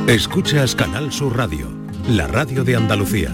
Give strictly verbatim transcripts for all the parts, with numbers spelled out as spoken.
Escuchas Canal Sur Radio, la radio de Andalucía.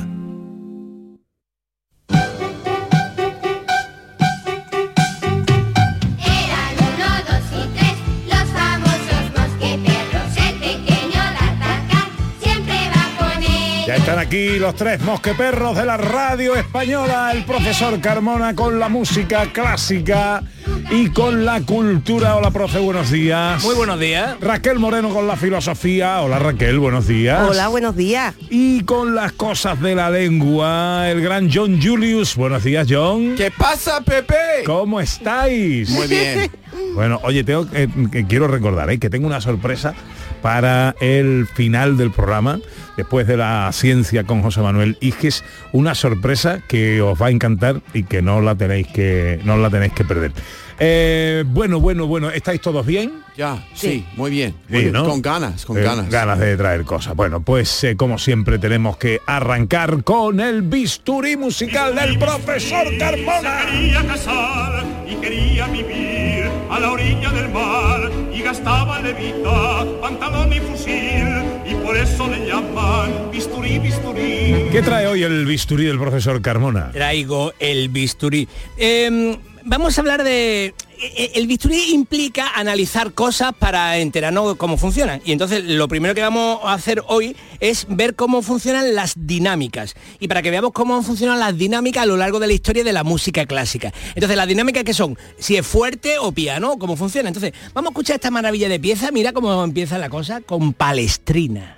Eran uno, dos y tres, los famosos mosqueperros. El pequeño D'Artagnan siempre va con ellos. Ya están aquí los tres mosqueperros de la radio española, el profesor Carmona con la música clásica y con la cultura. Hola, profe, buenos días. Muy buenos días. Raquel Moreno con la filosofía. Hola, Raquel, buenos días. Hola, buenos días. Y con las cosas de la lengua, el gran John Julius. Buenos días, John. ¿Qué pasa, Pepe? ¿Cómo estáis? Muy bien. Bueno, oye, tengo, eh, que quiero recordar eh, que tengo una sorpresa para el final del programa, después de la ciencia con José Manuel Iges, una sorpresa que os va a encantar y que no la tenéis que, no la tenéis que perder. Eh, bueno, bueno, bueno, ¿estáis todos bien? Ya, sí, sí. muy bien. Sí, Muy bien. ¿no? Con ganas, con Eh, ganas. Ganas de traer cosas. Bueno, pues eh, como siempre tenemos que arrancar con el bisturí musical del profesor Carmona. Se quería casar y quería vivir a la orilla del mar y gastaba levita, pantalón y fusil y por eso le llaman bisturí, bisturí. ¿Qué trae hoy el bisturí del profesor Carmona? Traigo el bisturí. Eh, vamos a hablar de... El bisturí implica analizar cosas para enterarnos cómo funcionan. Y entonces lo primero que vamos a hacer hoy es ver cómo funcionan las dinámicas. Y para que veamos cómo funcionan las dinámicas a lo largo de la historia de la música clásica. Entonces, las dinámicas que son, si es fuerte o piano, cómo funciona. Entonces, vamos a escuchar esta maravilla de pieza. Mira cómo empieza la cosa con Palestrina.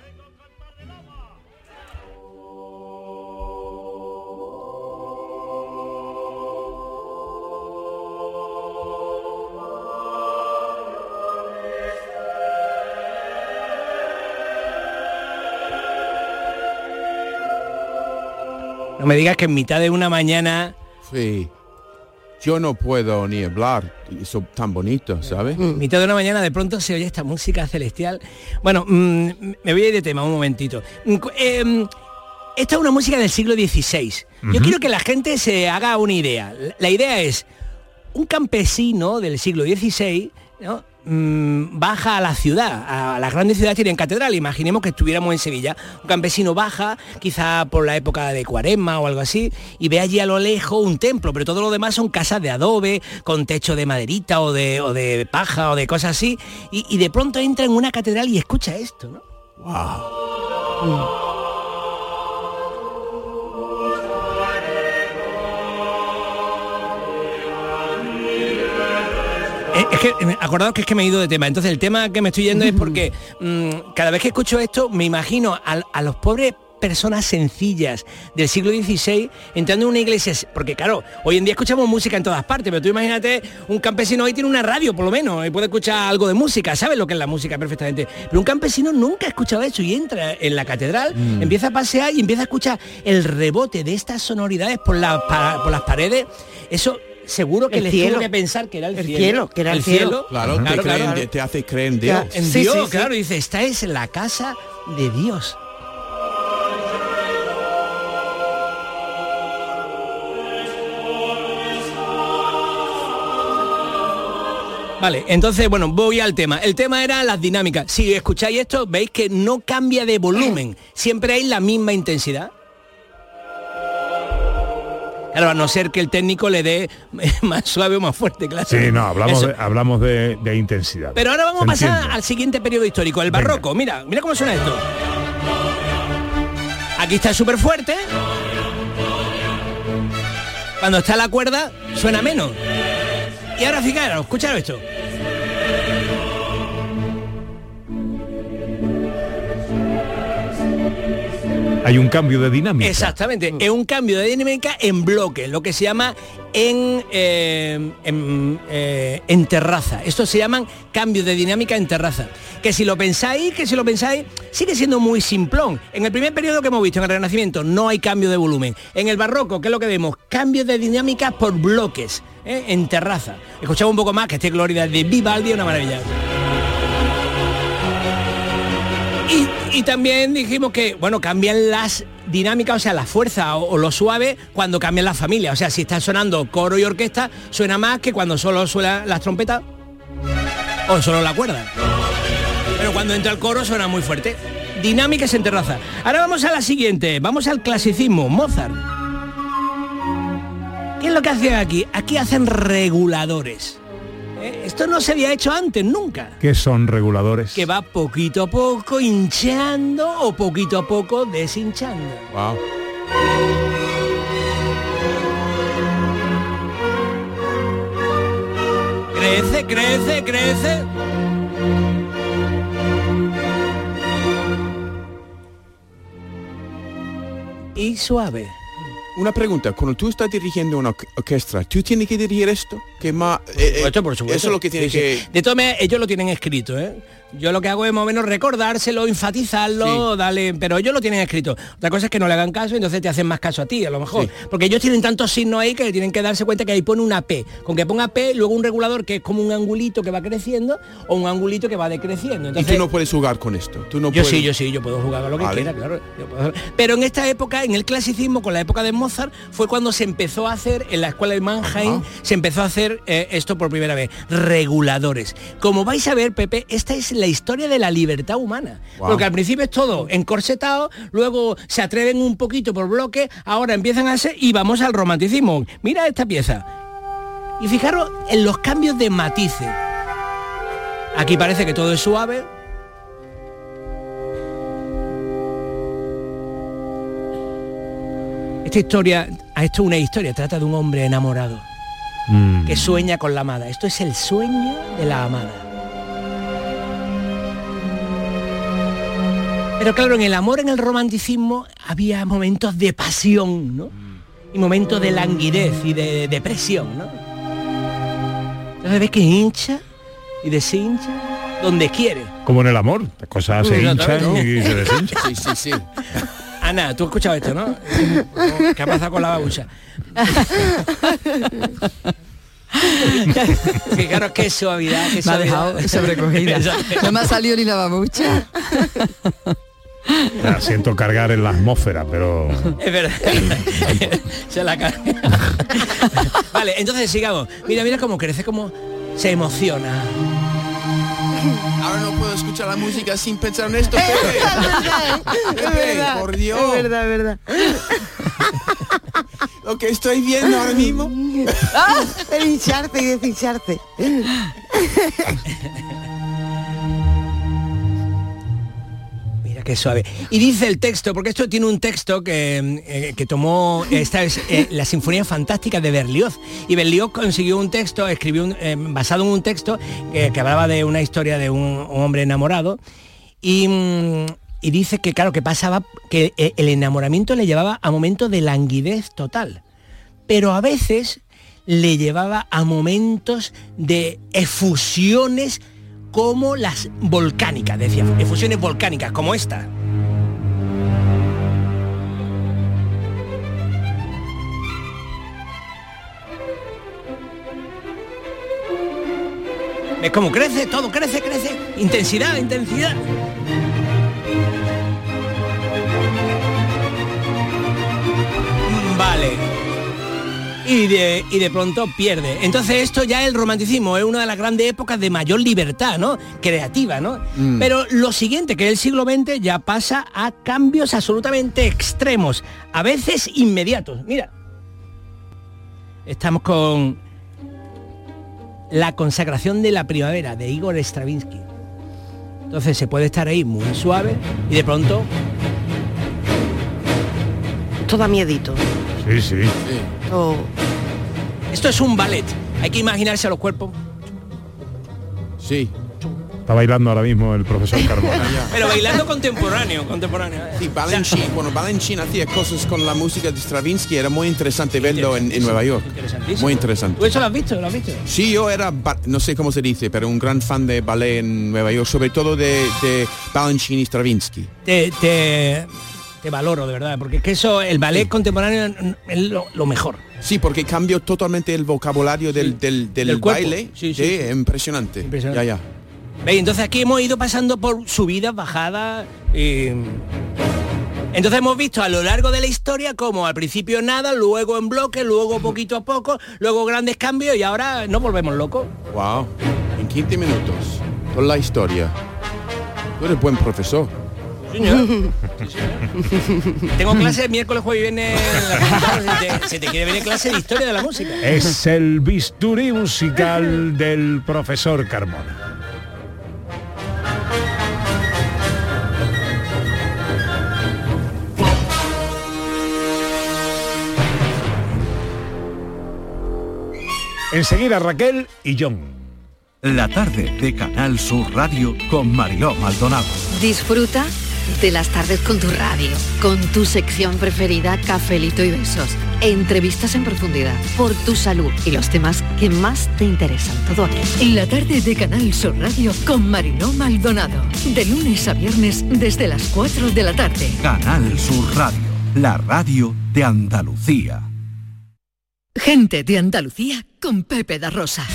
No me digas que en mitad de una mañana... Sí. Yo no puedo ni hablar. Eso tan bonito, ¿sabes? En mitad de una mañana de pronto se oye esta música celestial. Bueno, mmm, me voy a ir de tema un momentito. Eh, esta es una música del siglo dieciséis. Uh-huh. Yo quiero que la gente se haga una idea. La idea es, un campesino del siglo dieciséis, ¿no?, mmm, baja a la ciudad. A las grandes ciudades tienen catedral. Imaginemos que estuviéramos en Sevilla. Un campesino baja, quizá por la época de Cuaresma o algo así, y ve allí a lo lejos un templo, pero todo lo demás son casas de adobe, con techo de maderita o de, o de paja o de cosas así, y, y de pronto entra en una catedral y escucha esto, ¿no? Wow. Mm. Es que, acordaos que es que me he ido de tema. Entonces el tema que me estoy yendo es porque mmm, cada vez que escucho esto me imagino a, a los pobres personas sencillas del siglo dieciséis entrando en una iglesia, porque claro, hoy en día escuchamos música en todas partes, pero tú imagínate, un campesino hoy tiene una radio por lo menos y puede escuchar algo de música, sabe lo que es la música perfectamente, pero un campesino nunca ha escuchado eso y entra en la catedral, mm. empieza a pasear y empieza a escuchar el rebote de estas sonoridades por, la, para, por las paredes. Eso seguro que les tuvo que pensar que era el, el cielo. cielo, que era el, el cielo. cielo. Claro, claro, te, claro, creen, claro. te hace creer en Dios. En sí, Dios, sí, sí. claro, dice, esta es la casa de Dios. Vale, entonces, bueno, voy al tema. El tema era las dinámicas. Si escucháis esto, veis que no cambia de volumen. Siempre hay la misma intensidad. Claro, a no ser que el técnico le dé más suave o más fuerte, claro. Sí, no, hablamos, de, hablamos de, de intensidad. Pero ahora vamos a pasar entiende. al siguiente periodo histórico, el barroco. Venga. Mira, mira cómo suena esto. Aquí está súper fuerte. Cuando está la cuerda, suena menos. Y ahora fijaros, escuchad esto. Hay un cambio de dinámica. Exactamente, es un cambio de dinámica en bloque, lo que se llama en, eh, en, eh, en terraza. Esto se llaman cambios de dinámica en terraza. Que si lo pensáis, que si lo pensáis, sigue siendo muy simplón. En el primer periodo que hemos visto, en el Renacimiento, no hay cambio de volumen. En el Barroco, ¿qué es lo que vemos? Cambios de dinámica por bloques, ¿eh? En terraza. Escuchamos un poco más que este Gloria de Vivaldi, una maravilla. Y, y también dijimos que, bueno, cambian las dinámicas, o sea, la fuerza o, o lo suave cuando cambian las familias. O sea, si está sonando coro y orquesta, suena más que cuando solo suenan las trompetas o solo la cuerda. Pero cuando entra el coro suena muy fuerte. Dinámicas en terraza. Ahora vamos a la siguiente, vamos al clasicismo, Mozart. ¿Qué es lo que hacen aquí? Aquí hacen reguladores. ¿Eh? Esto no se había hecho antes, nunca. ¿Qué son reguladores? Que va poquito a poco hinchando o poquito a poco deshinchando. Wow. Crece, crece, crece. Y suave. Una pregunta, cuando tú estás dirigiendo una orque- orquesta, ¿tú tienes que dirigir esto? Que más, eh, eh, Supuesto, por supuesto. Eso es lo que tiene Sí, que... sí. De todas maneras, ellos lo tienen escrito, ¿eh? Yo lo que hago es más o menos recordárselo, enfatizarlo, Sí. darle, pero ellos lo tienen escrito. Otra cosa es que no le hagan caso y entonces te hacen más caso a ti, a lo mejor. Sí. Porque ellos tienen tantos signos ahí que tienen que darse cuenta que ahí pone una P. Con que ponga P, luego un regulador que es como un angulito que va creciendo o un angulito que va decreciendo. Y Entonces, tú no puedes jugar con esto. Tú no yo puedes... sí, yo sí, yo puedo jugar a lo que Vale. quiera, claro. yo puedo- Pero en esta época, en el clasicismo, con la época de Mozart, fue cuando se empezó a hacer, en la escuela de Mannheim, Ajá. se empezó a hacer eh, esto por primera vez, reguladores. Como vais a ver, Pepe, esta es la historia de la libertad humana. Wow. Porque al principio es todo encorsetado, luego se atreven un poquito por bloque, ahora empiezan a ser y vamos al romanticismo. Mira esta pieza. Y fijaros en los cambios de matices. Aquí parece que todo es suave. Esta historia, esto es una historia, trata de un hombre enamorado Mm. que sueña con la amada. Esto es el sueño de la amada. Pero claro, en el amor, en el romanticismo, había momentos de pasión, ¿no? Y momentos de languidez y de depresión, ¿no? Entonces ves que hincha y deshincha donde quiere. Como en el amor, las cosas se Uy, hinchan ¿no? y se deshinchan. Sí, sí, sí. Ana, tú has escuchado esto, ¿no? ¿Qué ha pasado con la babucha? Fijaros qué suavidad, qué Me ha suavidad. dejado sobrecogida. No me ha salido ni la babucha. La siento cargar en la atmósfera, pero... Es verdad. Se la cae. Vale, entonces sigamos. Mira, mira cómo crece, cómo se emociona. Ahora no puedo escuchar la música sin pensar en esto, Pepe. Pepe, por Dios. Es verdad, es verdad. Lo que estoy viendo ahora mismo. El hincharte y deshincharte. Mira qué suave. Y dice el texto, porque esto tiene un texto que, eh, que tomó, esta es eh, la Sinfonía Fantástica de Berlioz. Y Berlioz consiguió un texto, escribió un, eh, basado en un texto que, que hablaba de una historia de un, un hombre enamorado. Y, mm, y dice que, claro, que pasaba, que eh, el enamoramiento le llevaba a momentos de languidez total. Pero a veces le llevaba a momentos de efusiones como las volcánicas, decía, efusiones volcánicas, como esta. ¿Ves cómo crece? Todo crece, crece. Intensidad, intensidad. Vale. Y de, y de pronto pierde. Entonces esto ya el romanticismo es una de las grandes épocas de mayor libertad, ¿no? Creativa, ¿no? Mm. Pero lo siguiente, que es el siglo veinte, ya pasa a cambios absolutamente extremos, a veces inmediatos. Mira, estamos con la consagración de la primavera de Igor Stravinsky. Entonces se puede estar ahí muy suave y de pronto Todo a miedito. Sí, sí. Todo... esto es un ballet. Hay que imaginarse a los cuerpos. Sí. Está bailando ahora mismo el profesor Carmona. Pero bailando contemporáneo, contemporáneo. Sí, Balanchine, bueno, Balanchine hacía cosas con la música de Stravinsky, era muy interesante verlo en, en Nueva York. Interesantísimo. Muy interesante. ¿Tú eso lo has visto? ¿Lo has visto? Sí, yo era, ba- no sé cómo se dice, pero un gran fan de ballet en Nueva York, sobre todo de, de Balanchine y Stravinsky. Te, te, te valoro, de verdad, porque es que eso, el ballet contemporáneo es lo, lo mejor. Sí, porque cambió totalmente el vocabulario del, del, del Del cuerpo. baile. Sí, sí, sí. Impresionante. Impresionante. Ya, ya. ¿Veis? Entonces aquí hemos ido pasando por subidas, bajadas y... Entonces hemos visto a lo largo de la historia como al principio nada, luego en bloque, luego poquito a poco, luego grandes cambios y ahora nos volvemos locos. Wow. En quince minutos. Toda la historia. Tú eres buen profesor. Señor. Tengo clase miércoles, jueves y viernes en la capital. Si te, si te quiere venir clase de historia de la música. Es el bisturí musical del profesor Carmona. Enseguida Raquel y John. La tarde de Canal Sur Radio con Mariló Maldonado. Disfruta de las tardes con tu radio, con tu sección preferida, Cafelito y Besos. Entrevistas en profundidad, por tu salud y los temas que más te interesan. Todo aquí. En la tarde de Canal Sur Radio con Mariló Maldonado. De lunes a viernes desde las cuatro de la tarde. Canal Sur Radio, la radio de Andalucía. Gente de Andalucía con Pepe da Rosa.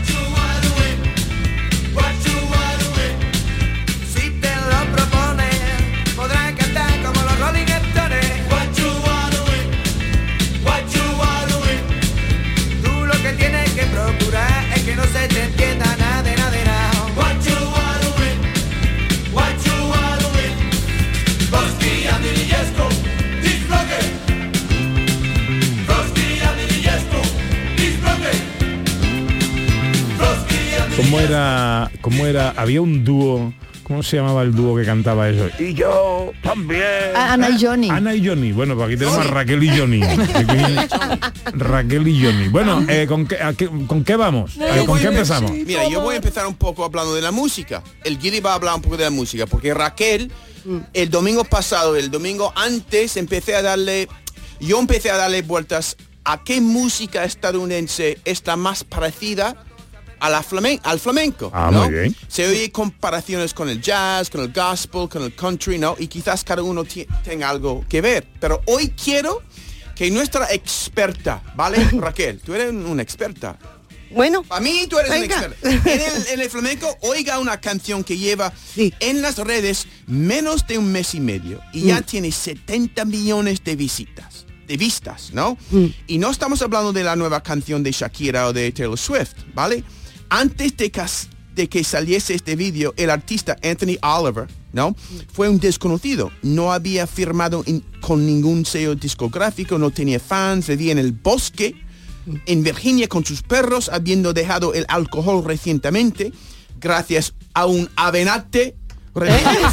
¿Cómo era, cómo era? Había un dúo, ¿cómo se llamaba el dúo que cantaba eso? Y yo también. Ana y Johnny. Ana y Johnny. Bueno, pues aquí tenemos a Raquel y Johnny. Raquel y Johnny. Bueno, eh, ¿con, qué, a qué, ¿con qué vamos? Eh, ¿Con qué empezamos? Mira, yo voy a empezar un poco hablando de la música. El Guiri va a hablar un poco de la música, porque Raquel, el domingo pasado, el domingo antes, empecé a darle, yo empecé a darle vueltas a qué música estadounidense es la más parecida a la flamen al flamenco, ah, ¿no? Muy bien. Se oye comparaciones con el jazz, con el gospel, con el country, ¿no? Y quizás cada uno tenga algo que ver. Pero hoy quiero que nuestra experta, ¿vale? Raquel, tú eres una experta. Bueno. Para mí tú eres venga. una experta. En el, en el flamenco, oiga una canción que lleva sí. en las redes menos de un mes y medio. Y mm. ya tiene setenta millones de visitas. De vistas, ¿no? Mm. Y no estamos hablando de la nueva canción de Shakira o de Taylor Swift, ¿vale? Antes de que, de que saliese este vídeo, el artista Anthony Oliver, ¿no? Fue un desconocido. No había firmado in, con ningún sello discográfico, no tenía fans, vivía en el bosque, en Virginia con sus perros, habiendo dejado el alcohol recientemente, gracias a un avenate. ¿Vale?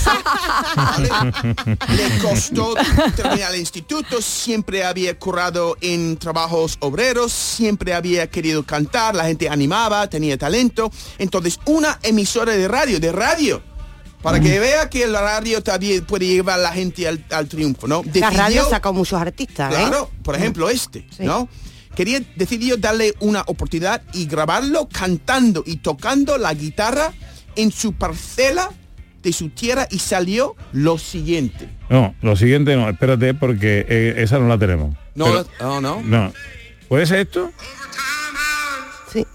Le costó terminar el instituto, siempre había currado en trabajos obreros, siempre había querido cantar, la gente animaba, tenía talento. Entonces una emisora de radio, de radio, para que vea que la radio también puede llevar a la gente al, al triunfo, ¿no? Decidió, la radio sacó muchos artistas, ¿eh? Claro, por ejemplo este, sí. ¿no? Quería, decidió darle una oportunidad y grabarlo cantando y tocando la guitarra en su parcela de su tierra y salió lo siguiente. No, lo siguiente no, espérate porque eh, esa no la tenemos. No, Pero, oh, no. No. ¿Puede ser esto? Sí.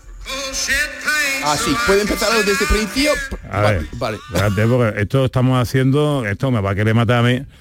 Ah, sí, puede empezarlo desde el principio. A ver, vale. Espérate, porque esto estamos haciendo, esto me va a querer matar a mí.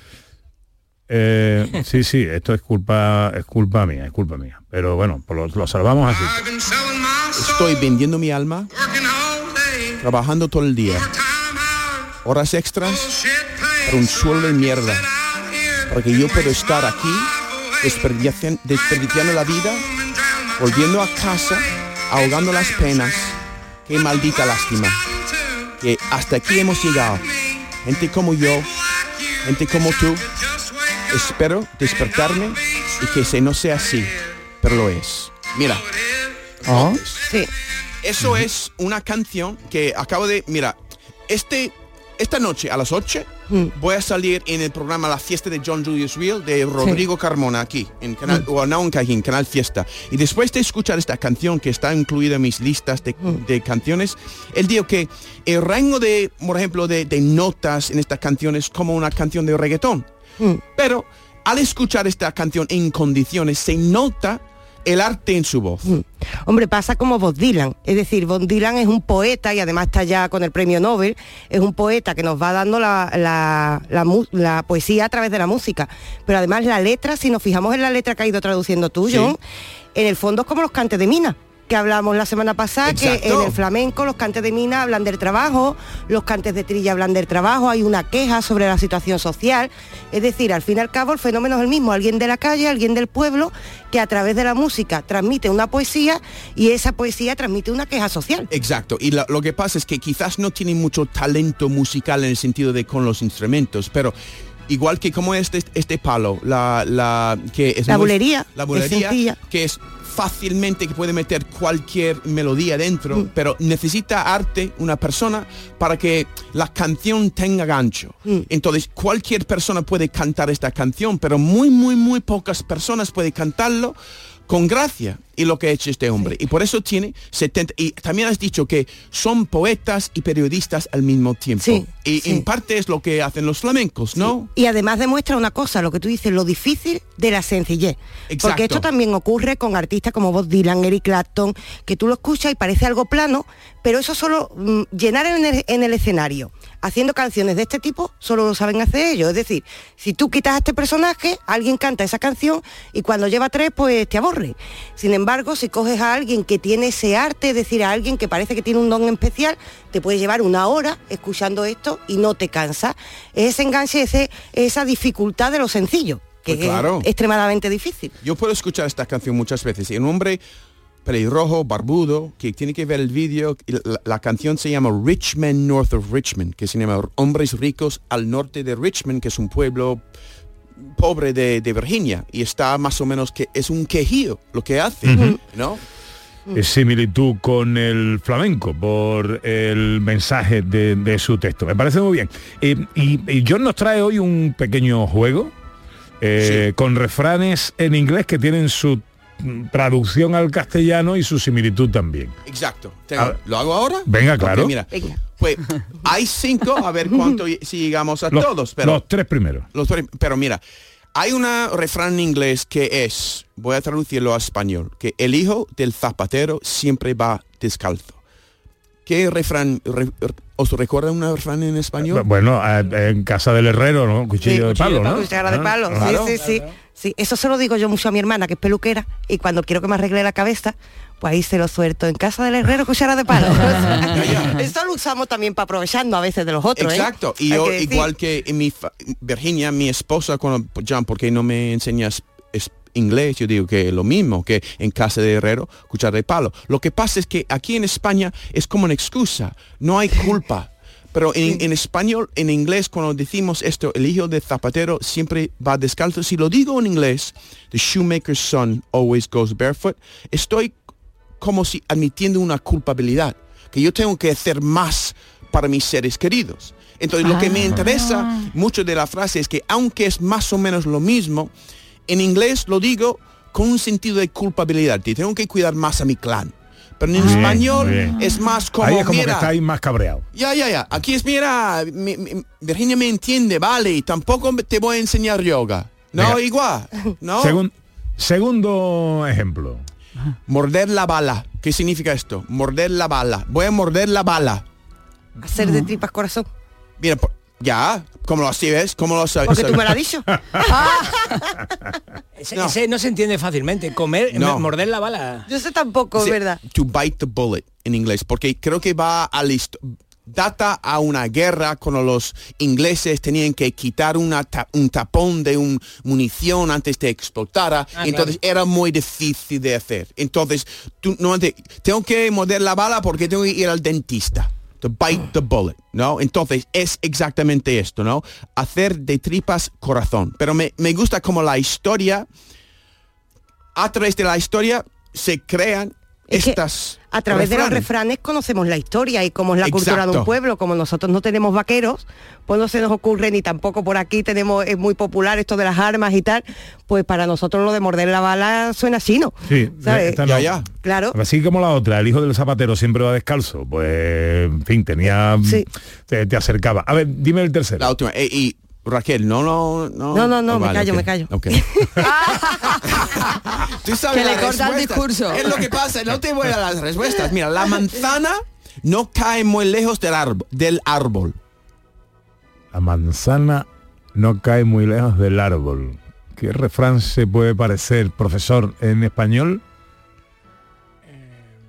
Eh, sí, sí, esto es culpa, es culpa mía, es culpa mía. Pero bueno, pues lo, lo salvamos así. Estoy vendiendo mi alma, trabajando todo el día. Horas extras para un sueldo de mierda, porque yo puedo estar aquí desperdiciando, desperdiciando la vida, volviendo a casa, ahogando las penas. Qué maldita lástima que hasta aquí hemos llegado. Gente como yo, gente como tú. Espero despertarme y que se no sea así, pero lo es. Mira, oh, sí. Eso es una canción que acabo de, mira, este Esta noche a las ocho mm. voy a salir en el programa La Fiesta de John Julius Real de Rodrigo sí. Carmona aquí en Canal, mm. o no en Cajín, Canal Fiesta. Y después de escuchar esta canción que está incluida en mis listas de, mm. de canciones, él dijo que el rango de, por ejemplo, de, de notas en esta canción es como una canción de reggaetón. Mm. Pero al escuchar esta canción en condiciones se nota el arte en su voz. Mm. Hombre, pasa como Bob Dylan, es decir, Bob Dylan es un poeta y además está ya con el premio Nobel, es un poeta que nos va dando la, la, la, la poesía a través de la música, pero además la letra, si nos fijamos en la letra que ha ido traduciendo tú, John, sí. en el fondo es como los cantes de Mina. que hablamos la semana pasada, Exacto. que en el flamenco los cantes de mina hablan del trabajo, los cantes de trilla hablan del trabajo, hay una queja sobre la situación social, es decir, al fin y al cabo el fenómeno es el mismo, alguien de la calle, alguien del pueblo, que a través de la música transmite una poesía y esa poesía transmite una queja social. Exacto, y lo, lo que pasa es que quizás no tienen mucho talento musical en el sentido de con los instrumentos, pero igual que como este, este palo, la, la que es La muy- bulería, la es bulería, sencilla. que es fácilmente que puede meter cualquier melodía dentro, mm. pero necesita arte una persona para que la canción tenga gancho. Mm. Entonces cualquier persona puede cantar esta canción, pero muy, muy, muy pocas personas pueden cantarlo con gracia, y lo que ha hecho este hombre. Sí. Y por eso tiene setenta... Y también has dicho que son poetas y periodistas al mismo tiempo. Sí, y sí. en parte es lo que hacen los flamencos, ¿no? Sí. Y además demuestra una cosa, lo que tú dices, lo difícil de la sencillez. Exacto. Porque esto también ocurre con artistas como Bob Dylan, Eric Clapton, que tú lo escuchas y parece algo plano, pero eso solo mm, llenar en el, en el escenario, haciendo canciones de este tipo, solo lo saben hacer ellos. Es decir, si tú quitas a este personaje, alguien canta esa canción y cuando lleva tres, pues te aburre. Sin embargo, si coges a alguien que tiene ese arte, es decir, a alguien que parece que tiene un don especial, te puede llevar una hora escuchando esto y no te cansa. Es ese enganche, ese, esa dificultad de lo sencillo, que Pues claro. es extremadamente difícil. Yo puedo escuchar esta canción muchas veces. Y un hombre pelirrojo, barbudo, que tiene que ver el vídeo, la, la canción se llama Rich Men North of Richmond, que se llama Hombres Ricos al Norte de Richmond, que es un pueblo pobre de, de Virginia, y está más o menos que es un quejío lo que hace, uh-huh. ¿no? Es similitud con el flamenco por el mensaje de, de su texto. Me parece muy bien. Eh, y, y John nos trae hoy un pequeño juego eh, sí. con refranes en inglés que tienen su traducción al castellano y su similitud también. Exacto. Tengo, ¿lo hago ahora? Venga, claro. Okay, mira. Venga. Pues hay cinco, a ver cuánto si llegamos a los, todos. Pero, los tres primeros. Los tres, pero mira, hay un refrán en inglés que es, voy a traducirlo a español, que el hijo del zapatero siempre va descalzo. ¿Qué refrán, re, os recuerda un refrán en español? Bueno, en casa del herrero, ¿no? Cuchillo, sí, de palo, ¿no? Cuchara de palo, claro. sí, sí, sí, sí. Eso se lo digo yo mucho a mi hermana, que es peluquera, y cuando quiero que me arregle la cabeza, pues ahí se lo suelto. En casa del herrero, cuchara de palo. Eso lo usamos también para aprovecharnos a veces de los otros. Exacto. ¿eh? Y yo, que igual que en mi fa- Virginia, mi esposa, cuando, John, ¿por qué no me enseñas es, inglés? Yo digo que lo mismo, que en casa de herrero, cuchara de palo. Lo que pasa es que aquí en España es como una excusa, no hay culpa. Pero en, en español, en inglés, cuando decimos esto, el hijo del zapatero siempre va descalzo. Si lo digo en inglés, the shoemaker's son always goes barefoot, estoy como si admitiendo una culpabilidad, que yo tengo que hacer más para mis seres queridos. Entonces, ah. lo que me interesa mucho de la frase es que, aunque es más o menos lo mismo, en inglés lo digo con un sentido de culpabilidad, que tengo que cuidar más a mi clan. Pero en bien, español es más como, ahí es como mira, que estáis más cabreado. Ya, ya, ya. Aquí es, mira, mi, mi, Virginia me entiende, vale, y tampoco te voy a enseñar yoga. No, venga. Igual, ¿no? Segun, segundo ejemplo. Morder la bala. ¿Qué significa esto? Morder la bala. Voy a morder la bala. Hacer de tripas corazón. Mira, ya, ¿cómo lo sabes? ¿Cómo lo sabes? Porque tú me lo has dicho. ese, no. ese no se entiende fácilmente. Comer, no. morder la bala. Yo sé tampoco, es verdad. To bite the bullet en inglés, porque creo que va a listo. Data a una guerra cuando los ingleses tenían que quitar una ta un tapón de un munición antes de explotara, ah, entonces claro. Era muy difícil de hacer. Entonces, tú, no, te, tengo que morder la bala porque tengo que ir al dentista. To bite the bullet, ¿no? Entonces, es exactamente esto, ¿no? Hacer de tripas corazón. Pero me, me gusta como la historia, a través de la historia, se crean es estas... A través refranes. de los refranes conocemos la historia y cómo es la Exacto. cultura de un pueblo. Como nosotros no tenemos vaqueros, pues no se nos ocurre, ni tampoco por aquí tenemos, es muy popular esto de las armas y tal, pues para nosotros lo de morder la bala suena chino. Sí, ¿sabes? Esta no. Ya, ya. Claro. Así como la otra, el hijo del zapatero siempre va descalzo, pues en fin, tenía... Sí. Te, te acercaba. A ver, dime el tercero. La última. Eh, y Raquel, no, no, no. No, no, no, oh, me vale, callo, okay. me callo. Okay. Tú sabes que le la corta el respuesta. discurso. Es lo que pasa, no te voy a dar las respuestas. Mira, la manzana no cae muy lejos del árbol. Del árbol. La manzana no cae muy lejos del árbol. ¿Qué refrán se puede parecer, profesor, en español?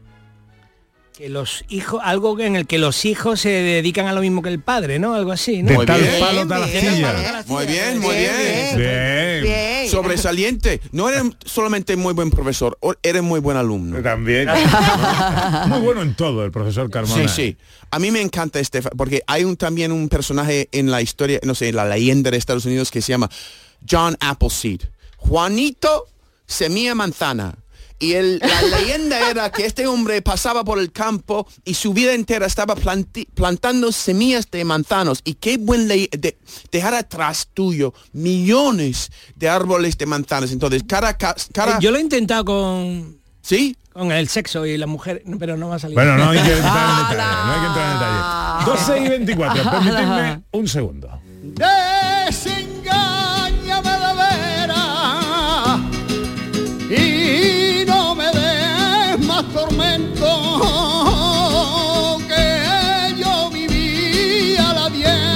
Que los hijos, algo en el que los hijos se dedican a lo mismo que el padre, ¿no? Algo así, ¿no? De Muy tal bien, palo tal bien, astilla. Muy bien, muy bien. Bien. Bien. Sobresaliente. No eres solamente muy buen profesor, o- eres muy buen alumno. También. Muy bueno en todo el profesor Carmona. Sí, sí. A mí me encanta este, fa- porque hay un, también un personaje en la historia, no sé, en la leyenda de Estados Unidos que se llama John Appleseed. Juanito Semilla Manzana. Y el- la leyenda era que este hombre pasaba por el campo y su vida entera estaba planti- plantando semillas de manzanos. Y qué buen ley de dejar atrás tuyo millones de árboles de manzanas. Entonces, cada... ca- cada Eh, Yo lo he intentado con... ¿Sí? Con el sexo y la mujer, pero no va a salir. Bueno, no hay que entrar en detalle, no hay que entrar en detalle. doce y veinticuatro, permitidme un segundo. Desengáñame de veras y no me des más tormento, que yo mi vida la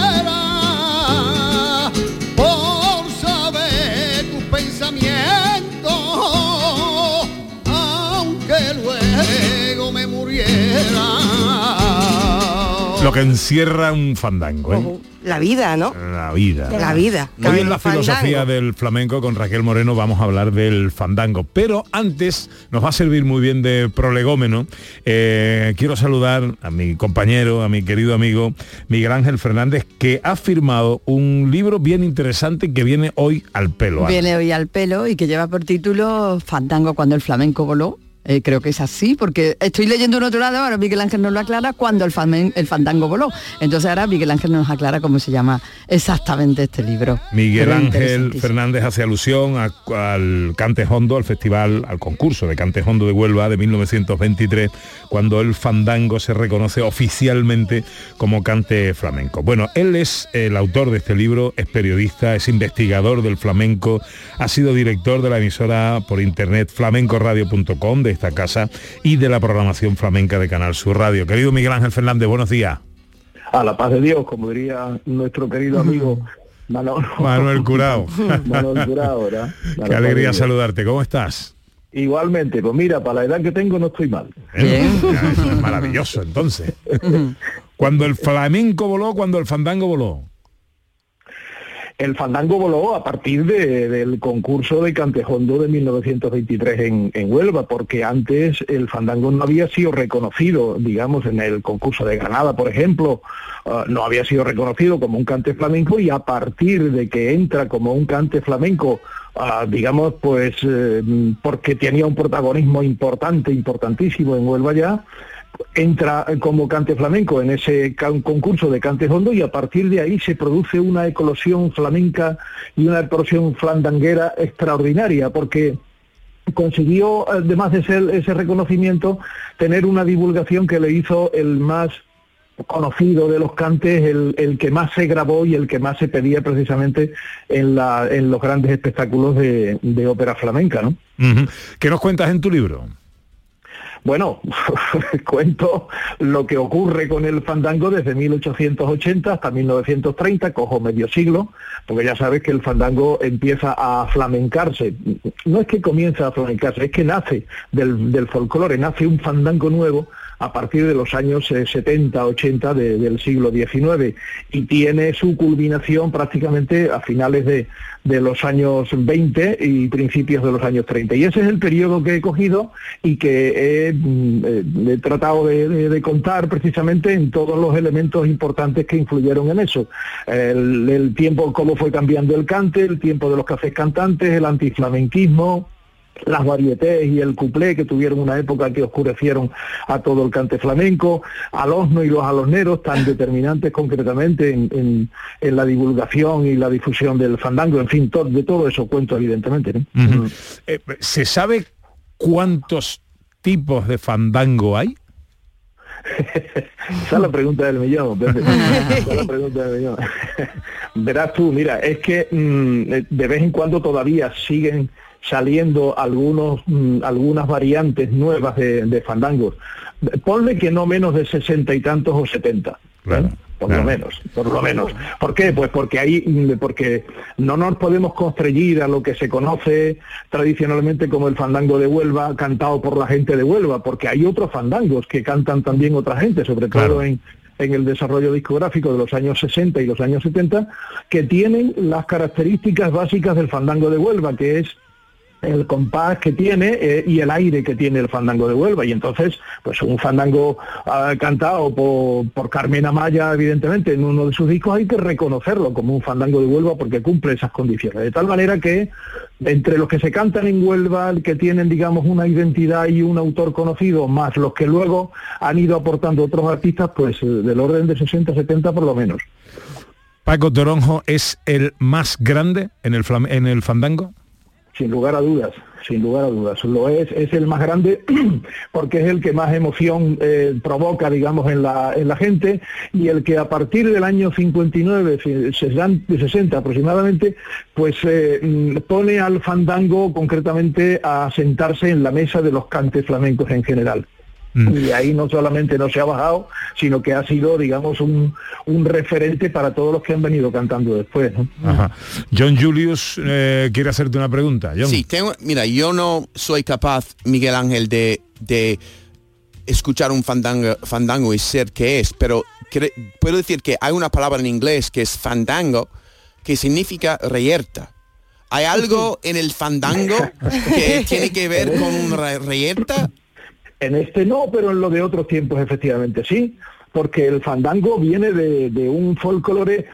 diera por saber tus pensamientos, aunque luego me muriera. Lo que encierra un fandango, ¿eh? La vida, ¿no? La vida. La vida. Hoy en la Fandango. filosofía del flamenco con Raquel Moreno vamos a hablar del fandango, pero antes nos va a servir muy bien de prolegómeno. Eh, quiero saludar a mi compañero, a mi querido amigo Miguel Ángel Fernández, que ha firmado un libro bien interesante que viene hoy al pelo. Ana. Viene hoy al pelo y que lleva por título Fandango cuando el flamenco voló. Eh, creo que es así, porque estoy leyendo en otro lado, ahora Miguel Ángel nos lo aclara, cuando el, famen, el fandango voló. Entonces ahora Miguel Ángel nos aclara cómo se llama exactamente este libro. Miguel Pero Ángel interesantísimo. Fernández hace alusión a- al Cante Hondo, al festival, al concurso de Cante Hondo de Huelva de mil novecientos veintitrés, cuando el fandango se reconoce oficialmente como cante flamenco. Bueno, él es el autor de este libro, es periodista, es investigador del flamenco, ha sido director de la emisora por internet flamencoradio punto com de esta casa y de la programación flamenca de Canal Sur Radio. Querido Miguel Ángel Fernández, buenos días. A la paz de Dios, como diría nuestro querido amigo Manuel, Manuel Curao. Manuel Curao, ¿verdad? A la Qué paz de alegría Dios. saludarte, ¿cómo estás? Igualmente, pues mira, para la edad que tengo no estoy mal. Bien. Maravilloso, entonces. Cuando el flamenco voló, cuando el fandango voló. El fandango voló a partir de- del concurso de Cantejondo de mil novecientos veintitrés en, en Huelva, porque antes el fandango no había sido reconocido, digamos, en el concurso de Granada, por ejemplo, uh, no había sido reconocido como un cante flamenco, y a partir de que entra como un cante flamenco, uh, digamos, pues eh, porque tenía un protagonismo importante, importantísimo en Huelva ya, entra como cante flamenco en ese ca- concurso de cante hondo, y a partir de ahí se produce una eclosión flamenca y una eclosión flandanguera extraordinaria, porque consiguió, además de ser ese reconocimiento, tener una divulgación que le hizo el más conocido de los cantes, el, el que más se grabó y el que más se pedía precisamente en, la, en los grandes espectáculos de, de ópera flamenca, ¿no? Uh-huh. ¿Qué nos cuentas en tu libro? Bueno, cuento lo que ocurre con el fandango desde mil ochocientos ochenta hasta mil novecientos treinta, cojo medio siglo, porque ya sabes que el fandango empieza a flamencarse. No es que comienza a flamencarse, es que nace del, del folclore, nace un fandango nuevo a partir de los años eh, setenta, ochenta de, del siglo diecinueve, y tiene su culminación prácticamente a finales de, de los años veinte y principios de los años treinta. Y ese es el periodo que he cogido y que he, mm, eh, he tratado de, de- de contar precisamente en todos los elementos importantes que influyeron en eso. El, el tiempo, cómo fue cambiando el cante, el tiempo de los cafés cantantes, el antiflamenquismo, las varietés y el cuplé, que tuvieron una época que oscurecieron a todo el cante flamenco, al osno y los alosneros, tan determinantes concretamente en, en, en la divulgación y la difusión del fandango, en fin, to- de todo eso cuento evidentemente, ¿no? Uh-huh. Eh, ¿Se sabe cuántos tipos de fandango hay? Esa es la pregunta del millón, Pepe. Esa es la pregunta del millón. Verás tú, mira, es que mm, de vez en cuando todavía siguen saliendo algunos mm, algunas variantes nuevas de, de fandangos. Ponle que no menos de sesenta y tantos o setenta. Claro. por Claro. lo menos, por lo menos. ¿Por qué? Pues porque ahí, porque no nos podemos constreñir a lo que se conoce tradicionalmente como el fandango de Huelva, cantado por la gente de Huelva, porque hay otros fandangos que cantan también otra gente, sobre todo Claro. en en el desarrollo discográfico de los años sesenta y los años setenta, que tienen las características básicas del fandango de Huelva, que es el compás que tiene eh, y el aire que tiene el fandango de Huelva. Y entonces, pues un fandango uh, cantado por, por Carmen Amaya, evidentemente, en uno de sus discos, hay que reconocerlo como un fandango de Huelva porque cumple esas condiciones. De tal manera que entre los que se cantan en Huelva, que tienen, digamos, una identidad y un autor conocido, más los que luego han ido aportando otros artistas, pues eh, del orden de sesenta, setenta por lo menos. Paco Toronjo es el más grande en el, flam- en el fandango. Sin lugar a dudas, sin lugar a dudas. Lo es, es el más grande porque es el que más emoción eh, provoca, digamos, en la, en la gente, y el que a partir del año cincuenta y nueve, sesenta aproximadamente, pues eh, pone al fandango concretamente a sentarse en la mesa de los cantes flamencos en general. Y ahí no solamente no se ha bajado, sino que ha sido, digamos, un, un referente para todos los que han venido cantando después, ¿no? Ajá. John Julius eh, quiere hacerte una pregunta. John. Sí, tengo, mira, yo no soy capaz, Miguel Ángel, de, de escuchar un fandango, fandango y ser qué es, pero cre- puedo decir que hay una palabra en inglés que es fandango, que significa reyerta. ¿Hay algo en el fandango que tiene que ver con re- reyerta? En este no, pero en lo de otros tiempos efectivamente sí, porque el fandango viene de, de un folclore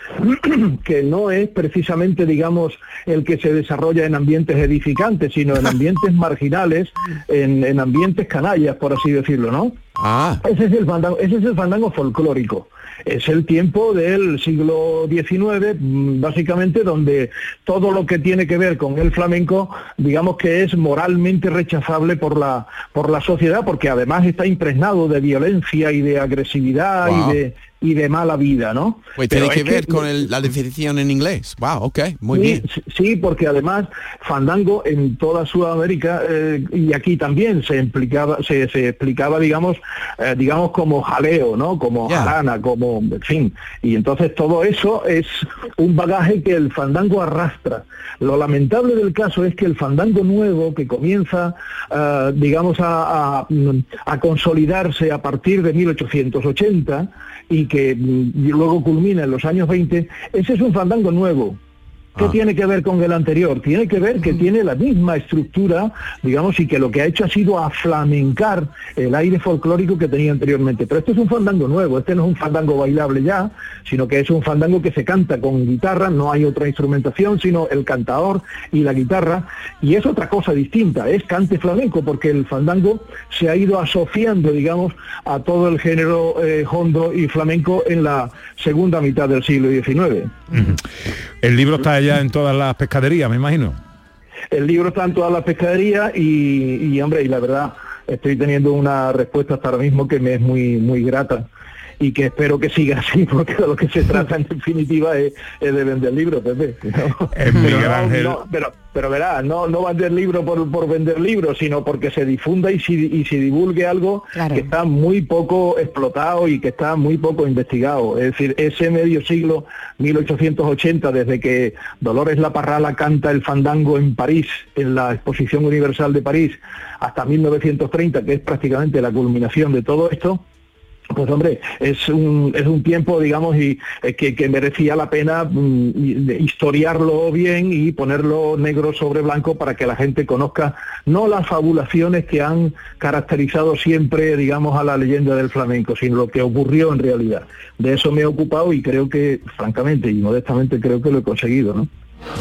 que no es precisamente, digamos, el que se desarrolla en ambientes edificantes, sino en ambientes marginales, en, en ambientes canallas, por así decirlo, ¿no? Ah. Ese es el fandango, ese es el fandango folclórico. Es el tiempo del siglo diecinueve, básicamente, donde todo lo que tiene que ver con el flamenco, digamos que es moralmente rechazable por la por la sociedad, porque además está impregnado de violencia y de agresividad. Wow. y de y de mala vida, ¿no? Pues tiene que ver que, con el, la definición en inglés. Wow, ok, muy sí, bien. Sí, porque además fandango en toda Sudamérica eh, y aquí también se implicaba, se, se explicaba, digamos, eh, digamos como jaleo, ¿no? Como yeah. jarana, como, en fin. Y entonces todo eso es un bagaje que el fandango arrastra. Lo lamentable del caso es que el fandango nuevo que comienza, uh, digamos, a, a, a consolidarse a partir de mil ochocientos ochenta y que y luego culmina en los años veinte, ese es un fandango nuevo. ¿Qué ah. tiene que ver con el anterior? Tiene que ver que tiene la misma estructura, digamos, y que lo que ha hecho ha sido aflamencar el aire folclórico que tenía anteriormente. Pero este es un fandango nuevo, este no es un fandango bailable ya, sino que es un fandango que se canta con guitarra, no hay otra instrumentación, sino el cantador y la guitarra, y es otra cosa distinta, es cante flamenco, porque el fandango se ha ido asociando, digamos, a todo el género eh, hondo y flamenco en la segunda mitad del siglo diecinueve. Uh-huh. El libro está ya en todas las pescaderías, me imagino. El libro está en todas las pescaderías y, y, hombre, y la verdad, estoy teniendo una respuesta hasta ahora mismo que me es muy muy grata y que espero que siga así, porque de lo que se trata en definitiva es, es de vender libros, Pepe, ¿no? Es Miguel Ángel. No, no, pero, pero verá, no, no vender libros por, por vender libros, sino porque se difunda y, si, y se divulgue algo claro. que está muy poco explotado y que está muy poco investigado. Es decir, ese medio siglo, mil ochocientos ochenta, desde que Dolores Laparrala canta el fandango en París, en la Exposición Universal de París, hasta mil novecientos treinta, que es prácticamente la culminación de todo esto, pues hombre, es un es un tiempo, digamos, y eh, que, que merecía la pena um, historiarlo bien y ponerlo negro sobre blanco para que la gente conozca no las fabulaciones que han caracterizado siempre, digamos, a la leyenda del flamenco, sino lo que ocurrió en realidad. De eso me he ocupado y creo que, francamente y modestamente, creo que lo he conseguido, ¿no?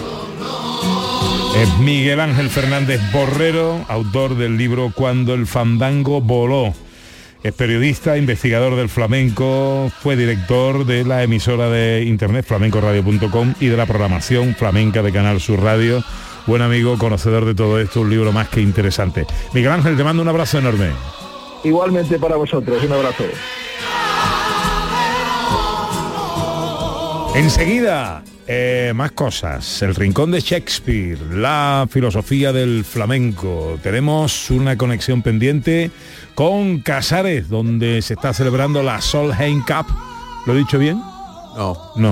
Es Miguel Ángel Fernández Borrero, autor del libro Cuando el fandango voló. Es periodista, investigador del flamenco, fue director de la emisora de internet flamenco radio punto com y de la programación flamenca de Canal Sur Radio. Buen amigo, conocedor de todo esto, un libro más que interesante. Miguel Ángel, te mando un abrazo enorme. Igualmente para vosotros, un abrazo. Enseguida, eh, más cosas. El rincón de Shakespeare, la filosofía del flamenco. Tenemos una conexión pendiente con Casares, donde se está celebrando la Solheim Cup. ¿Lo he dicho bien? No. No.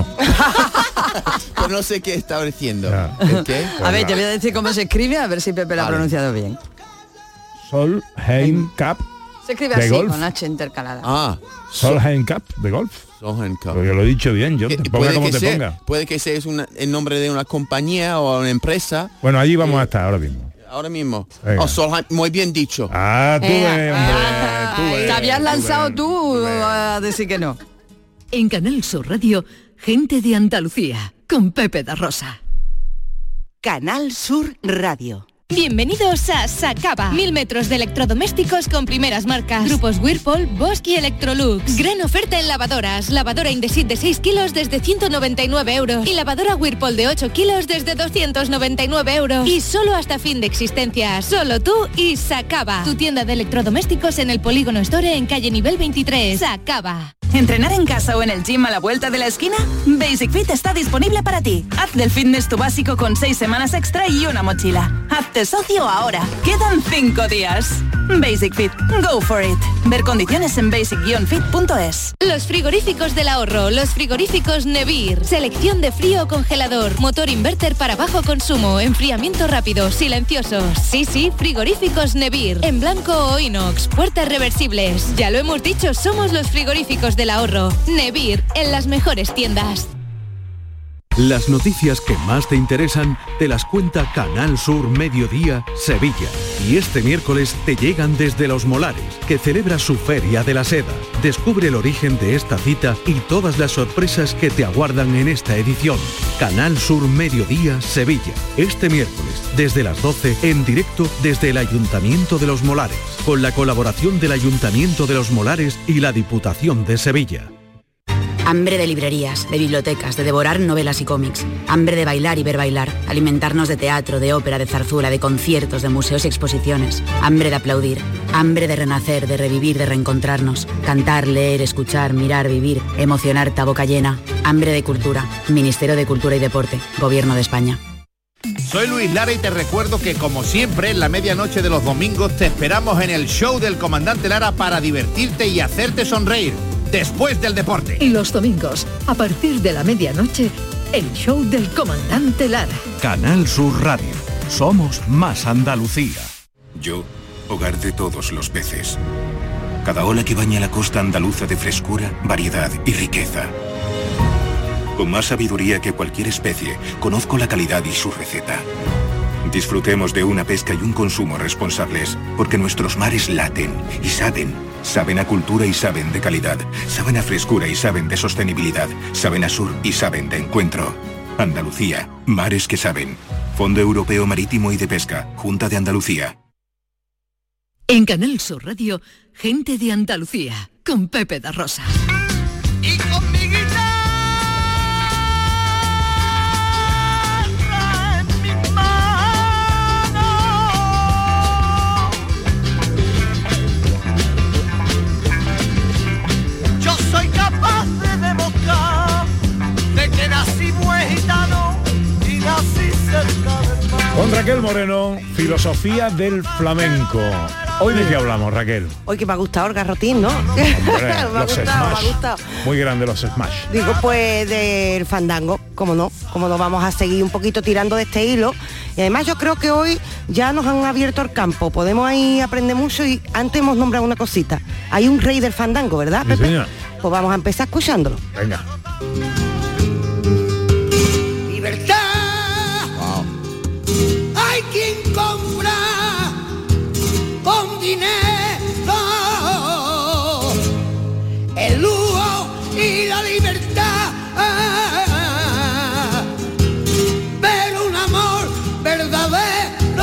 Pero no sé qué está diciendo. Ya. ¿El qué? A ver, te voy a decir cómo se escribe, a ver si Pepe lo ha Vale. pronunciado bien. Solheim Cup Se escribe de así, golf. con H intercalada. Ah, Solheim Cup de golf. Solheim Cup. Porque lo he dicho bien, yo. Que- Te ponga puede como que te sea, ponga. puede que sea es una- el nombre de una compañía o una empresa. Bueno, allí vamos a estar ahora mismo. Ahora mismo. Venga. Oh, Solheim, muy bien dicho. Ah, tú Eh, ves, hombre. ah, tú ves, te habías tú lanzado ves, tú ves. a decir que no. En Canal Sur Radio, Gente de Andalucía, con Pepe da Rosa. Canal Sur Radio. Bienvenidos a Sacaba. Mil metros de electrodomésticos con primeras marcas. Grupos Whirlpool, Bosch y Electrolux. Gran oferta en lavadoras. Lavadora Indesit de seis kilos desde ciento noventa y nueve euros. Y lavadora Whirlpool de ocho kilos desde doscientos noventa y nueve euros. Y solo hasta fin de existencia. Solo tú y Sacaba. Tu tienda de electrodomésticos en el Polígono Store en calle nivel veintitrés. Sacaba. ¿Entrenar en casa o en el gym a la vuelta de la esquina? Basic Fit está disponible para ti. Haz del fitness tu básico con seis semanas extra y una mochila. Hazte socio ahora. Quedan cinco días. Basic Fit. Go for it. Ver condiciones en basic fit punto es. Los frigoríficos del ahorro, los frigoríficos Nevir. Selección de frío o congelador, motor inverter para bajo consumo, enfriamiento rápido, silenciosos. Sí, sí, frigoríficos Nevir. En blanco o inox, puertas reversibles. Ya lo hemos dicho, somos los frigoríficos del ahorro. Nevir, en las mejores tiendas. Las noticias que más te interesan te las cuenta Canal Sur Mediodía Sevilla. Y este miércoles te llegan desde Los Molares, que celebra su Feria de la Seda. Descubre el origen de esta cita y todas las sorpresas que te aguardan en esta edición. Canal Sur Mediodía Sevilla. Este miércoles, desde las doce, en directo desde el Ayuntamiento de Los Molares, con la colaboración del Ayuntamiento de Los Molares y la Diputación de Sevilla. Hambre de librerías, de bibliotecas, de devorar novelas y cómics. Hambre de bailar y ver bailar. Alimentarnos de teatro, de ópera, de zarzuela, de conciertos, de museos y exposiciones. Hambre de aplaudir. Hambre de renacer, de revivir, de reencontrarnos. Cantar, leer, escuchar, mirar, vivir. Emocionarte a boca llena. Hambre de cultura. Ministerio de Cultura y Deporte. Gobierno de España. Soy Luis Lara y te recuerdo que, como siempre, en la medianoche de los domingos te esperamos en el show del Comandante Lara para divertirte y hacerte sonreír. Después del deporte. Y los domingos, a partir de la medianoche, el show del Comandante Lara. Canal Sur Radio. Somos más Andalucía. Yo, hogar de todos los peces. Cada ola que baña la costa andaluza de frescura, variedad y riqueza. Con más sabiduría que cualquier especie, conozco la calidad y su receta. Disfrutemos de una pesca y un consumo responsables, porque nuestros mares laten y saben. Saben a cultura y saben de calidad. Saben a frescura y saben de sostenibilidad. Saben a sur y saben de encuentro. Andalucía, mares que saben. Fondo Europeo Marítimo y de Pesca, Junta de Andalucía. En Canal Sur Radio, Gente de Andalucía, con Pepe da Rosa. Y con mi guitarra en mis manos, yo soy capaz de demostrar de que nací buen gitano y nací cerca del mar. Con Raquel Moreno, filosofía del flamenco. ¿Hoy de qué hablamos, Raquel? Hoy que me ha gustado el garrotín, ¿no? Hombre, me ha los gustado, me Smash. ha gustado. Muy grande los Smash. Digo, pues del fandango, como no, como no vamos a seguir un poquito tirando de este hilo. Y además yo creo que hoy ya nos han abierto el campo, podemos ahí aprender mucho y antes hemos nombrado una cosita. Hay un rey del fandango, ¿verdad, Sí, Pepe? señor. Pues vamos a empezar escuchándolo. Venga. Libertad. Hay quien compra con dinero el lujo y la libertad, pero un amor verdadero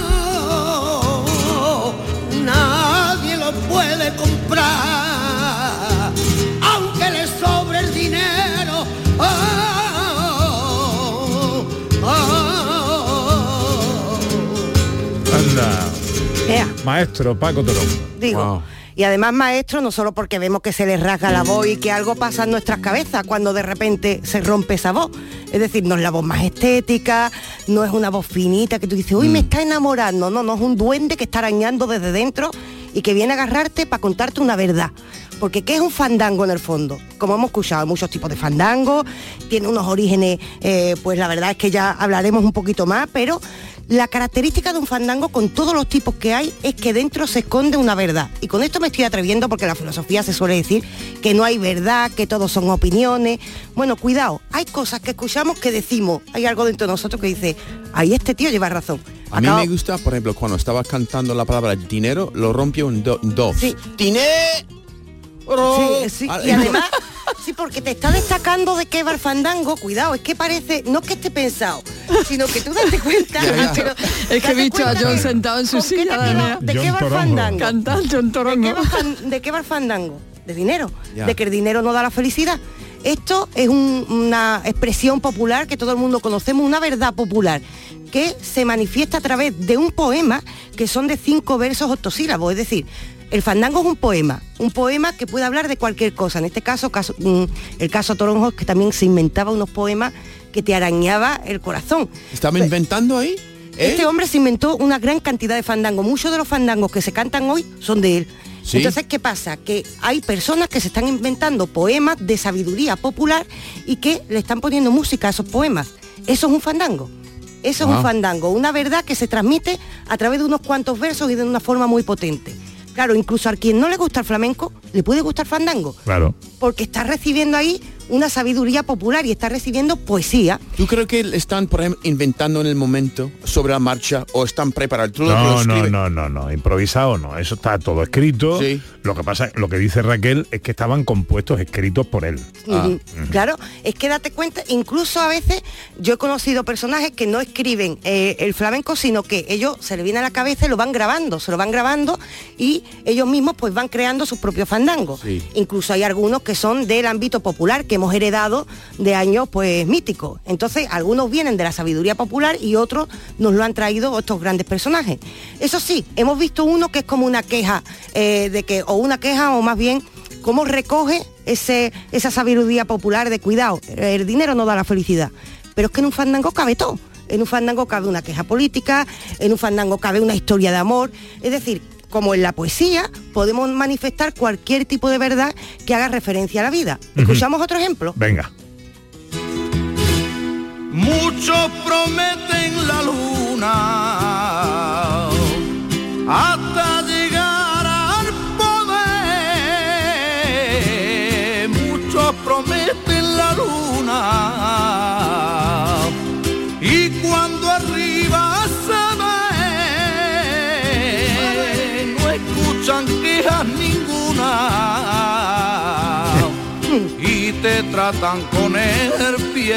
nadie lo puede comprar, aunque le sobre el dinero. Oh, oh, Anda. Ea. Maestro Paco Torón. Digo. Wow. Y además, maestro, no solo porque vemos que se les rasga la voz y que algo pasa en nuestras cabezas cuando de repente se rompe esa voz. Es decir, no es la voz más estética, no es una voz finita que tú dices, uy, me está enamorando. No, no, es un duende que está arañando desde dentro y que viene a agarrarte para contarte una verdad. Porque ¿qué es un fandango en el fondo? Como hemos escuchado, muchos tipos de fandango, tiene unos orígenes, eh, pues la verdad es que ya hablaremos un poquito más, pero la característica de un fandango con todos los tipos que hay es que dentro se esconde una verdad. Y con esto me estoy atreviendo porque en la filosofía se suele decir que no hay verdad, que todos son opiniones. Bueno, cuidado, hay cosas que escuchamos que decimos, hay algo dentro de nosotros que dice, ahí este tío lleva razón. A Acabo... mí me gusta, por ejemplo, cuando estaba cantando la palabra dinero, lo rompió en do- dos. Sí. ¡Dinero! Sí, sí, y además, sí, porque te está destacando de qué va el fandango, cuidado, es que parece, no que esté pensado, sino que tú date cuenta. Ya, ya. Pero, es que he visto a John sentado en su silla. ¿De, ¿De qué va el fandango? Cantando en Torongo. ¿De qué va, fan, ¿De qué va el fandango? De dinero, Ya. de que el dinero no da la felicidad. Esto es un, una expresión popular que todo el mundo conocemos, una verdad popular que se manifiesta a través de un poema que son de cinco versos octosílabos, es decir, el fandango es un poema, un poema que puede hablar de cualquier cosa. En este caso, caso el caso Toronjo, que también se inventaba unos poemas que te arañaba el corazón. ¿Estaba inventando ahí? ¿Eh? Este hombre se inventó una gran cantidad de fandangos. Muchos de los fandangos que se cantan hoy son de él. ¿Sí? Entonces, ¿qué pasa? Que hay personas que se están inventando poemas de sabiduría popular y que le están poniendo música a esos poemas. Eso es un fandango. Eso Ah. es un fandango, una verdad que se transmite a través de unos cuantos versos y de una forma muy potente. Claro, incluso a quien no le gusta el flamenco, le puede gustar fandango. Claro. Porque está recibiendo ahí una sabiduría popular y está recibiendo poesía. ¿Tú crees que están, por ejemplo, inventando en el momento, sobre la marcha, o están preparados? ¿Tú lo- No, lo no, escribes? no, no, no, improvisado no, eso está todo escrito. Sí. Lo que pasa, lo que dice Raquel es que estaban compuestos, escritos por él. Ujú. Claro, es que date cuenta, incluso a veces yo he conocido personajes que no escriben eh, el flamenco, sino que ellos se le viene a la cabeza y lo van grabando, se lo van grabando y ellos mismos pues van creando sus propios fandangos. Sí. Incluso hay algunos que son del ámbito popular, que hemos heredado de años pues míticos. Entonces, algunos vienen de la sabiduría popular y otros nos lo han traído estos grandes personajes. Eso sí, hemos visto uno que es como una queja eh, de que, o una queja, o más bien cómo recoge ese, esa sabiduría popular de cuidado, el dinero no da la felicidad. Pero es que en un fandango cabe todo. En un fandango cabe una queja política, en un fandango cabe una historia de amor. Es decir, como en la poesía, podemos manifestar cualquier tipo de verdad que haga referencia a la vida. ¿Escuchamos otro ejemplo? Venga. Muchos prometen la luna hasta llegar al poder. Muchos prometen la luna y cuando arriba se ve no escuchan quejas ninguna y te tratan con el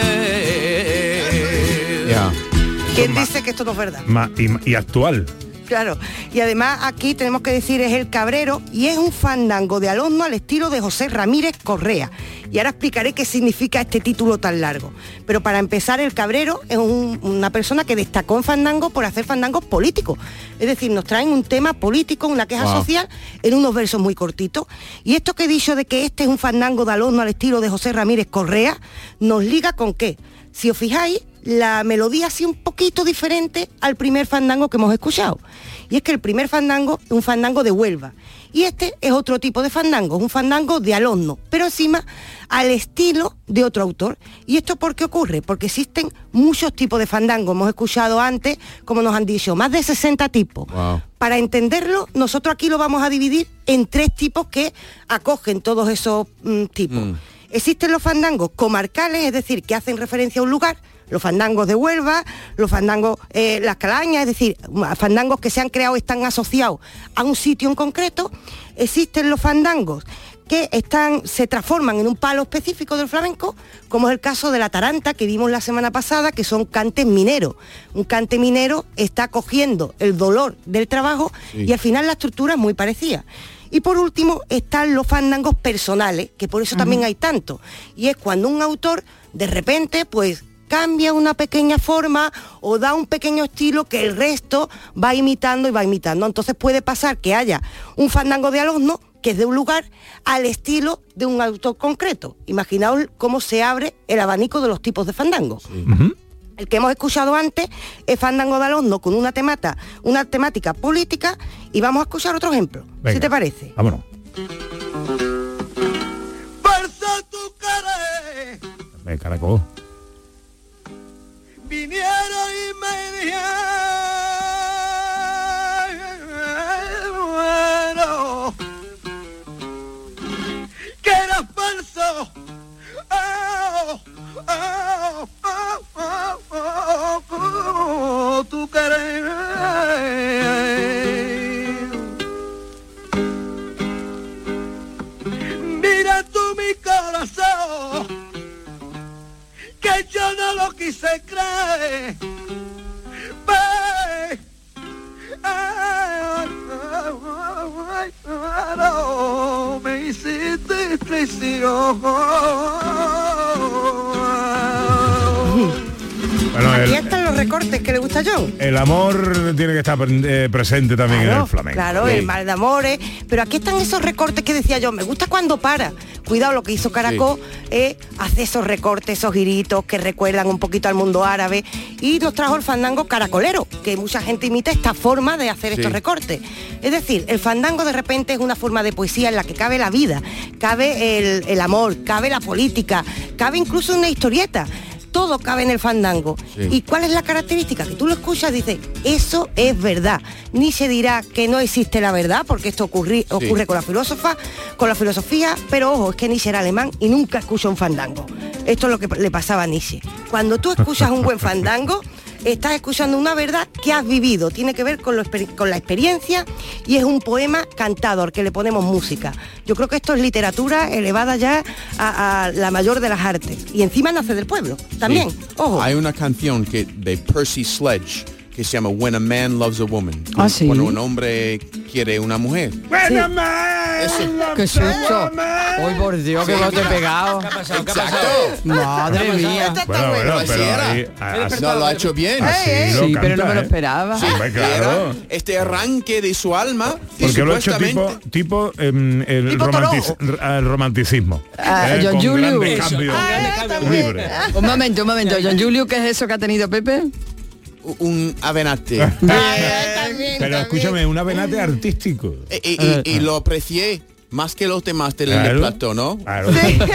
pie. Ya. ¿Quién dice que esto no es verdad? Ma- y, y actual. Claro, y además aquí tenemos que decir es el cabrero y es un fandango de alumno al estilo de José Ramírez Correa. Y ahora explicaré qué significa este título tan largo. Pero para empezar, el cabrero es un- una persona que destacó en fandango por hacer fandangos políticos. Es decir, nos traen un tema político, una queja Wow. social, en unos versos muy cortitos. Y esto que he dicho de que este es un fandango de alumno al estilo de José Ramírez Correa, nos liga con qué. Si os fijáis, la melodía así un poquito diferente al primer fandango que hemos escuchado. Y es que el primer fandango es un fandango de Huelva. Y este es otro tipo de fandango, un fandango de alumno, pero encima al estilo de otro autor. ¿Y esto por qué ocurre? Porque existen muchos tipos de fandango. Hemos escuchado antes, como nos han dicho, más de sesenta tipos. Wow. Para entenderlo, nosotros aquí lo vamos a dividir en tres tipos que acogen todos esos mm, tipos. Mm. Existen los fandangos comarcales, es decir, que hacen referencia a un lugar, los fandangos de Huelva, los fandangos, eh, las calañas, es decir, fandangos que se han creado están asociados a un sitio en concreto. Existen los fandangos que están, se transforman en un palo específico del flamenco, como es el caso de la taranta que vimos la semana pasada, que son cantes mineros. Un cante minero está cogiendo el dolor del trabajo Sí. y al final la estructura es muy parecida. Y por último están los fandangos personales, que por eso también hay tanto. Y es cuando un autor de repente pues cambia una pequeña forma o da un pequeño estilo que el resto va imitando y va imitando. Entonces puede pasar que haya un fandango de alumno que es de un lugar al estilo de un autor concreto. Imaginaos cómo se abre el abanico de los tipos de fandangos. El que hemos escuchado antes es fandango de alumno con una temata, una temática política, y vamos a escuchar otro ejemplo, Venga. si te parece. Vámonos. de Caracol. Vinieron y me dijeron que era falso. Oh, oh, oh, oh, oh, oh, tú querés. Mira tú mi corazón, que yo no lo quise creer. Ve, ay, ay, ay, no, me hiciste traición. Bueno, Aquí el, están los recortes que le gusta a John. el amor tiene que estar eh, presente también Claro, en el flamenco. Claro, Sí. el mal de amores. Pero aquí están esos recortes que decía yo, me gusta cuando para. Cuidado, lo que hizo Caracol es hacer esos recortes, esos giritos que recuerdan un poquito al mundo árabe. Y nos trajo el fandango caracolero, que mucha gente imita esta forma de hacer Sí. estos recortes. Es decir, el fandango de repente es una forma de poesía en la que cabe la vida, cabe el, el amor, cabe la política, cabe incluso una historieta. Todo cabe en el fandango. Sí. ¿Y cuál es la característica? Que tú lo escuchas y dices, eso es verdad. Ni se dirá que no existe la verdad, porque esto ocurri- ocurre con la filósofa, con la filosofía, pero ojo, es que Nietzsche era alemán y nunca escucha un fandango. Esto es lo que le pasaba a Nietzsche. Cuando tú escuchas un buen fandango, estás escuchando una verdad que has vivido, tiene que ver con, lo exper- con la experiencia, y es un poema cantado al que le ponemos música. Yo creo que esto es literatura elevada ya a, a la mayor de las artes, y encima nace del pueblo también. Sí. Ojo. Hay una canción que de Percy Sledge que se llama When a Man Loves a Woman. Ah, ¿sí? Cuando un hombre quiere una mujer. When a man ¡Qué susto! ¡Uy, por Dios, que no te he pegado! ¿Qué ha pasado? ¿Qué ha Exacto. pasado? ¡Madre mía! Bueno, bueno, Así pero era. ahí, así- No, lo ha hecho bien. así Sí, lo pero no canta, me lo ¿eh? esperaba. Sí, hombre, claro. Era este arranque de su alma. y Porque lo ha hecho tipo, supuestamente- tipo em, el, Tipo romantic- el romanticismo. Ah, Eh, John con Julius. grandes Eso, cambios con grandes cambios. libres. Un momento, un momento. John Julio, ¿qué es eso que ha tenido Pepe? un avenate. Pero escúchame, un avenate artístico. y, y- y lo aprecié más que los demás del Claro. plato, ¿no? Claro.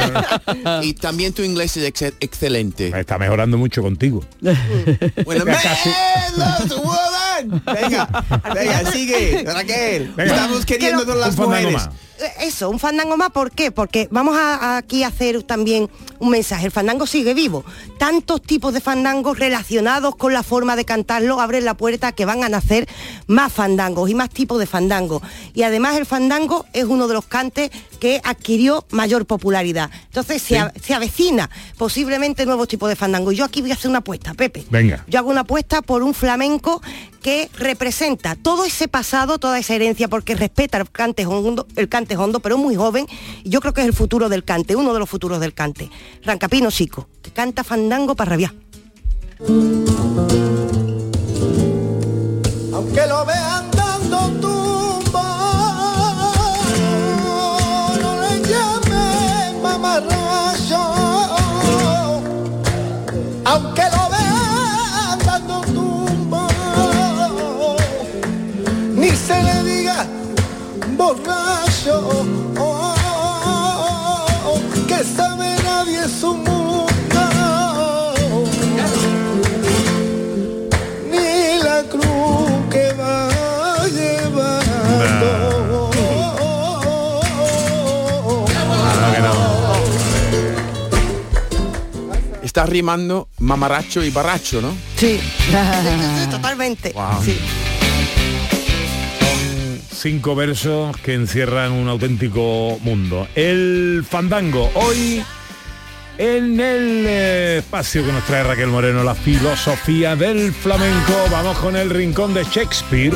Y también tu inglés es ex- excelente. Está mejorando mucho contigo. Bueno, man loves a woman. Venga, venga, sigue, Raquel. Venga. Estamos queriendo Quiero- con las Un fandango mujeres. más. Eso, un fandango más, ¿por qué? Porque vamos a, a aquí a hacer también un mensaje. El fandango sigue vivo. Tantos tipos de fandangos relacionados con la forma de cantarlo abren la puerta a que van a nacer más fandangos y más tipos de fandangos. Y además el fandango es uno de los cantes que adquirió mayor popularidad. Entonces se, a- se avecina posiblemente nuevos tipos de fandango. Y yo aquí voy a hacer una apuesta, Pepe. Venga. Yo hago una apuesta por un flamenco que representa todo ese pasado, toda esa herencia, porque respeta el cante hondo, el cante hondo, pero muy joven, y yo creo que es el futuro del cante, uno de los futuros del cante. Rancapino Chico, que canta fandango para rabiar. Aunque lo vean dando tumba, no le llamen mamarracho. Aunque lo vean dando tumba, ni se le diga borracho. Oh, oh, oh, que sabe nadie su mundo, ni la cruz que va llevando. Ah, que no. Está rimando mamarracho y barracho, ¿no? Sí, totalmente. Wow. Sí. Cinco versos que encierran un auténtico mundo. El fandango, hoy en el eh, espacio que nos trae Raquel Moreno, la filosofía del flamenco. Vamos con el rincón de Shakespeare.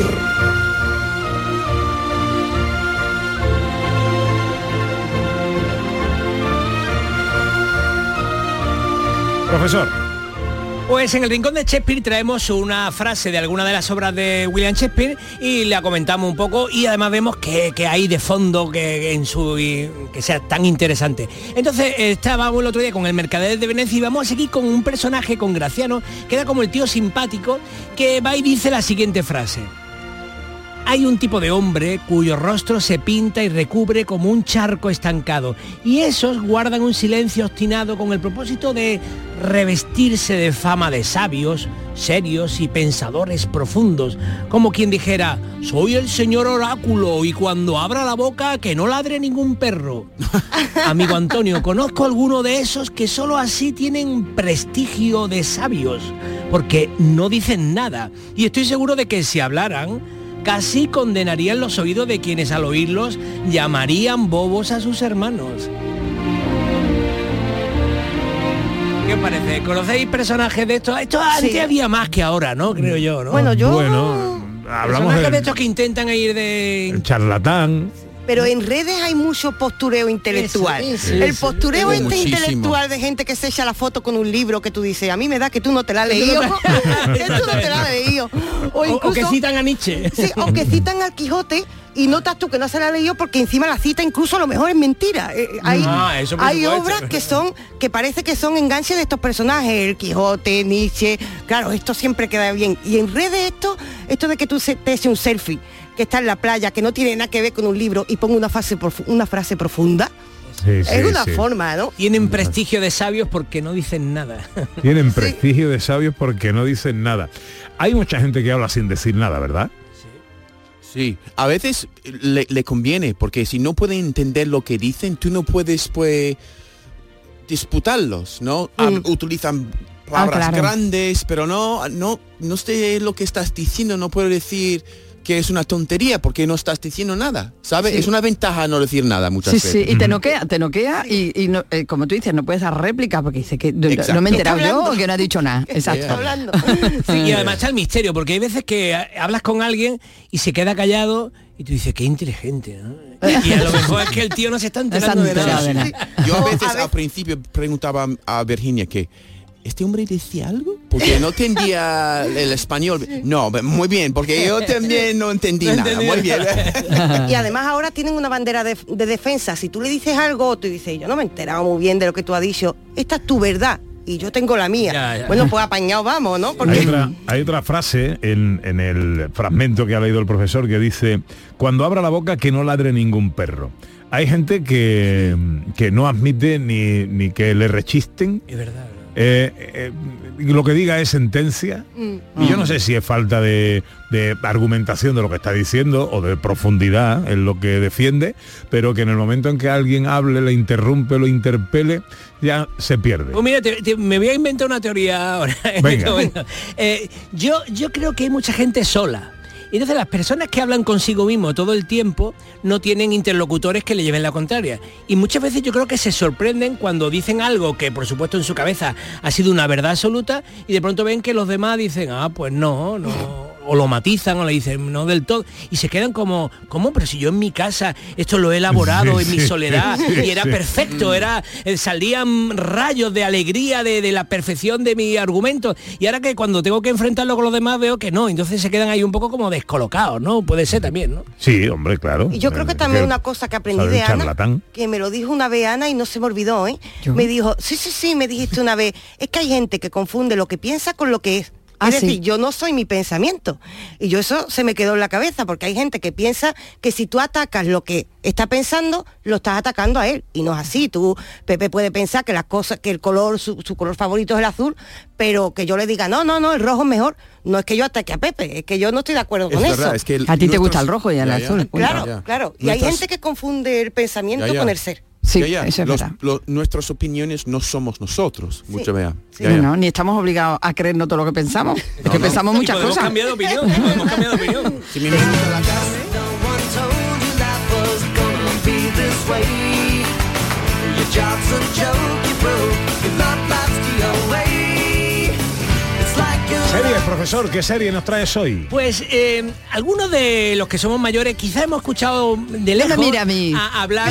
Profesor. Pues en el rincón de Shakespeare traemos una frase de alguna de las obras de William Shakespeare y la comentamos un poco, y además vemos que, que hay de fondo que en su y que sea tan interesante. Entonces estábamos el otro día con el Mercader de Venecia y vamos a seguir con un personaje, con Graciano, que era como el tío simpático, que va y dice la siguiente frase: hay un tipo de hombre cuyo rostro se pinta y recubre como un charco estancado, y esos guardan un silencio obstinado con el propósito de revestirse de fama de sabios, serios y pensadores profundos, como quien dijera: soy el señor oráculo y cuando abra la boca que no ladre ningún perro. Amigo Antonio, conozco alguno de esos que solo así tienen prestigio de sabios, porque no dicen nada, y estoy seguro de que si hablaran, casi condenarían los oídos de quienes al oírlos llamarían bobos a sus hermanos. ¿Qué os parece? ¿Conocéis personajes de estos? Esto antes Sí. había más que ahora, ¿no? Creo yo, ¿no? Bueno, yo... Bueno, hablamos Personajes de de estos que intentan ir de... el charlatán. Pero en redes hay mucho postureo intelectual. Eso, eso, el eso. postureo Oh, este muchísimo. intelectual de gente que se echa la foto con un libro que tú dices, a mí me da que tú no te la has leído. que tú no te la has leído. O, O, incluso, o que citan a Nietzsche. sí, o que citan al Quijote y notas tú que no se la ha leído porque encima la cita incluso a lo mejor es mentira. Eh, hay Ah, eso por hay supuesto. obras que son, que parece que son enganches de estos personajes, el Quijote, Nietzsche, claro, esto siempre queda bien. Y en redes esto, esto de que tú se- te eches un selfie, que está en la playa, que no tiene nada que ver con un libro y ponga una frase, profu- una frase profunda, Sí, sí, es una sí. forma, ¿no? Tienen prestigio de sabios porque no dicen nada. Tienen prestigio de sabios porque no dicen nada. Hay mucha gente que habla sin decir nada, ¿verdad? Sí, a veces le, le conviene, porque si no pueden entender lo que dicen, tú no puedes, pues, disputarlos, ¿no? Mm. Hab- utilizan palabras Ah, claro. grandes, pero no, no, no sé lo que estás diciendo, no puedo decir que es una tontería porque no estás diciendo nada, ¿sabes? Sí. Es una ventaja no decir nada muchas Sí, veces. sí, y te noquea, te noquea y, y no, eh, como tú dices, no puedes dar réplica porque dice que no, Exacto. no me he enterado Está yo hablando. o que no ha dicho nada. Exacto. Está hablando. Sí, y además está el misterio, porque hay veces que eh, hablas con alguien y se queda callado y tú dices, qué inteligente, ¿no? Y a lo mejor es que el tío no se está enterando de nada. enterado de nada. Yo a No, veces a ver- al principio preguntaba a Virginia que ¿este hombre decía algo? Porque no entendía el español. No, muy bien, porque yo también no entendí No nada. entendí Muy bien. Y además ahora tienen una bandera de, de defensa. Si tú le dices algo, tú dices, yo no me he enterado muy bien de lo que tú has dicho. Esta es tu verdad y yo tengo la mía. Ya, ya. Bueno, pues apañado vamos, ¿no? Hay Porque otra, hay otra frase en, en el fragmento que ha leído el profesor que dice: cuando abra la boca que no ladre ningún perro. Hay gente que, que no admite ni, ni que le rechisten. Es verdad. Eh, eh, lo que diga es sentencia, y yo no sé si es falta de, de argumentación de lo que está diciendo o de profundidad en lo que defiende, pero que en el momento en que alguien hable, le interrumpe, lo interpele, ya se pierde. Pues mira, te- te- me voy a inventar una teoría ahora. en Venga. este momento. Eh, yo, yo creo que hay mucha gente sola. Y entonces las personas que hablan consigo mismo todo el tiempo no tienen interlocutores que le lleven la contraria. Y muchas veces yo creo que se sorprenden cuando dicen algo que por supuesto en su cabeza ha sido una verdad absoluta y de pronto ven que los demás dicen, ah, pues no, no. O lo matizan o le dicen no del todo y se quedan como, ¿cómo? Pero si yo en mi casa esto lo he elaborado Sí, en mi sí, soledad sí, y era sí. perfecto, era eh, salían rayos de alegría de, de la perfección de mi argumento y ahora que cuando tengo que enfrentarlo con los demás veo que no, entonces se quedan ahí un poco como descolocados, ¿no? Puede ser también, ¿no? Sí, hombre, claro. Y yo creo que Eh, también una cosa que aprendí sabe de el Ana, charlatán. que me lo dijo una vez Ana y no se me olvidó, ¿eh? Me dijo, sí, sí, sí, me dijiste una vez, es que hay gente que confunde lo que piensa con lo que es. Ah, es sí. decir, yo no soy mi pensamiento. Y yo eso se me quedó en la cabeza, porque hay gente que piensa que si tú atacas lo que está pensando, lo estás atacando a él. Y no es así. Tú, Pepe puede pensar que las cosas, que el color, su, su color favorito es el azul, pero que yo le diga, no, no, no, el rojo es mejor. No es que yo ataque a Pepe, es que yo no estoy de acuerdo Es con verdad, eso. es que el- A ti te nuestros- gusta el rojo y el Ya, ya. azul. Claro, Ya. claro. Y hay Nuestras- gente que confunde el pensamiento Ya, ya. con el ser. Sí, Ya, ya. eso es Los- verdad. lo- nuestras opiniones no somos nosotros, mucho vea. Sí, no, ni estamos obligados a creernos todo lo que pensamos. Es que no. pensamos Y muchas podemos cosas. cambiar de opinión, podemos cambiar de opinión. Si me meto a la casa, Serie, profesor, ¿qué serie nos traes hoy? Pues eh, algunos de los que somos mayores quizá hemos escuchado de lejos me mire a mí. hablar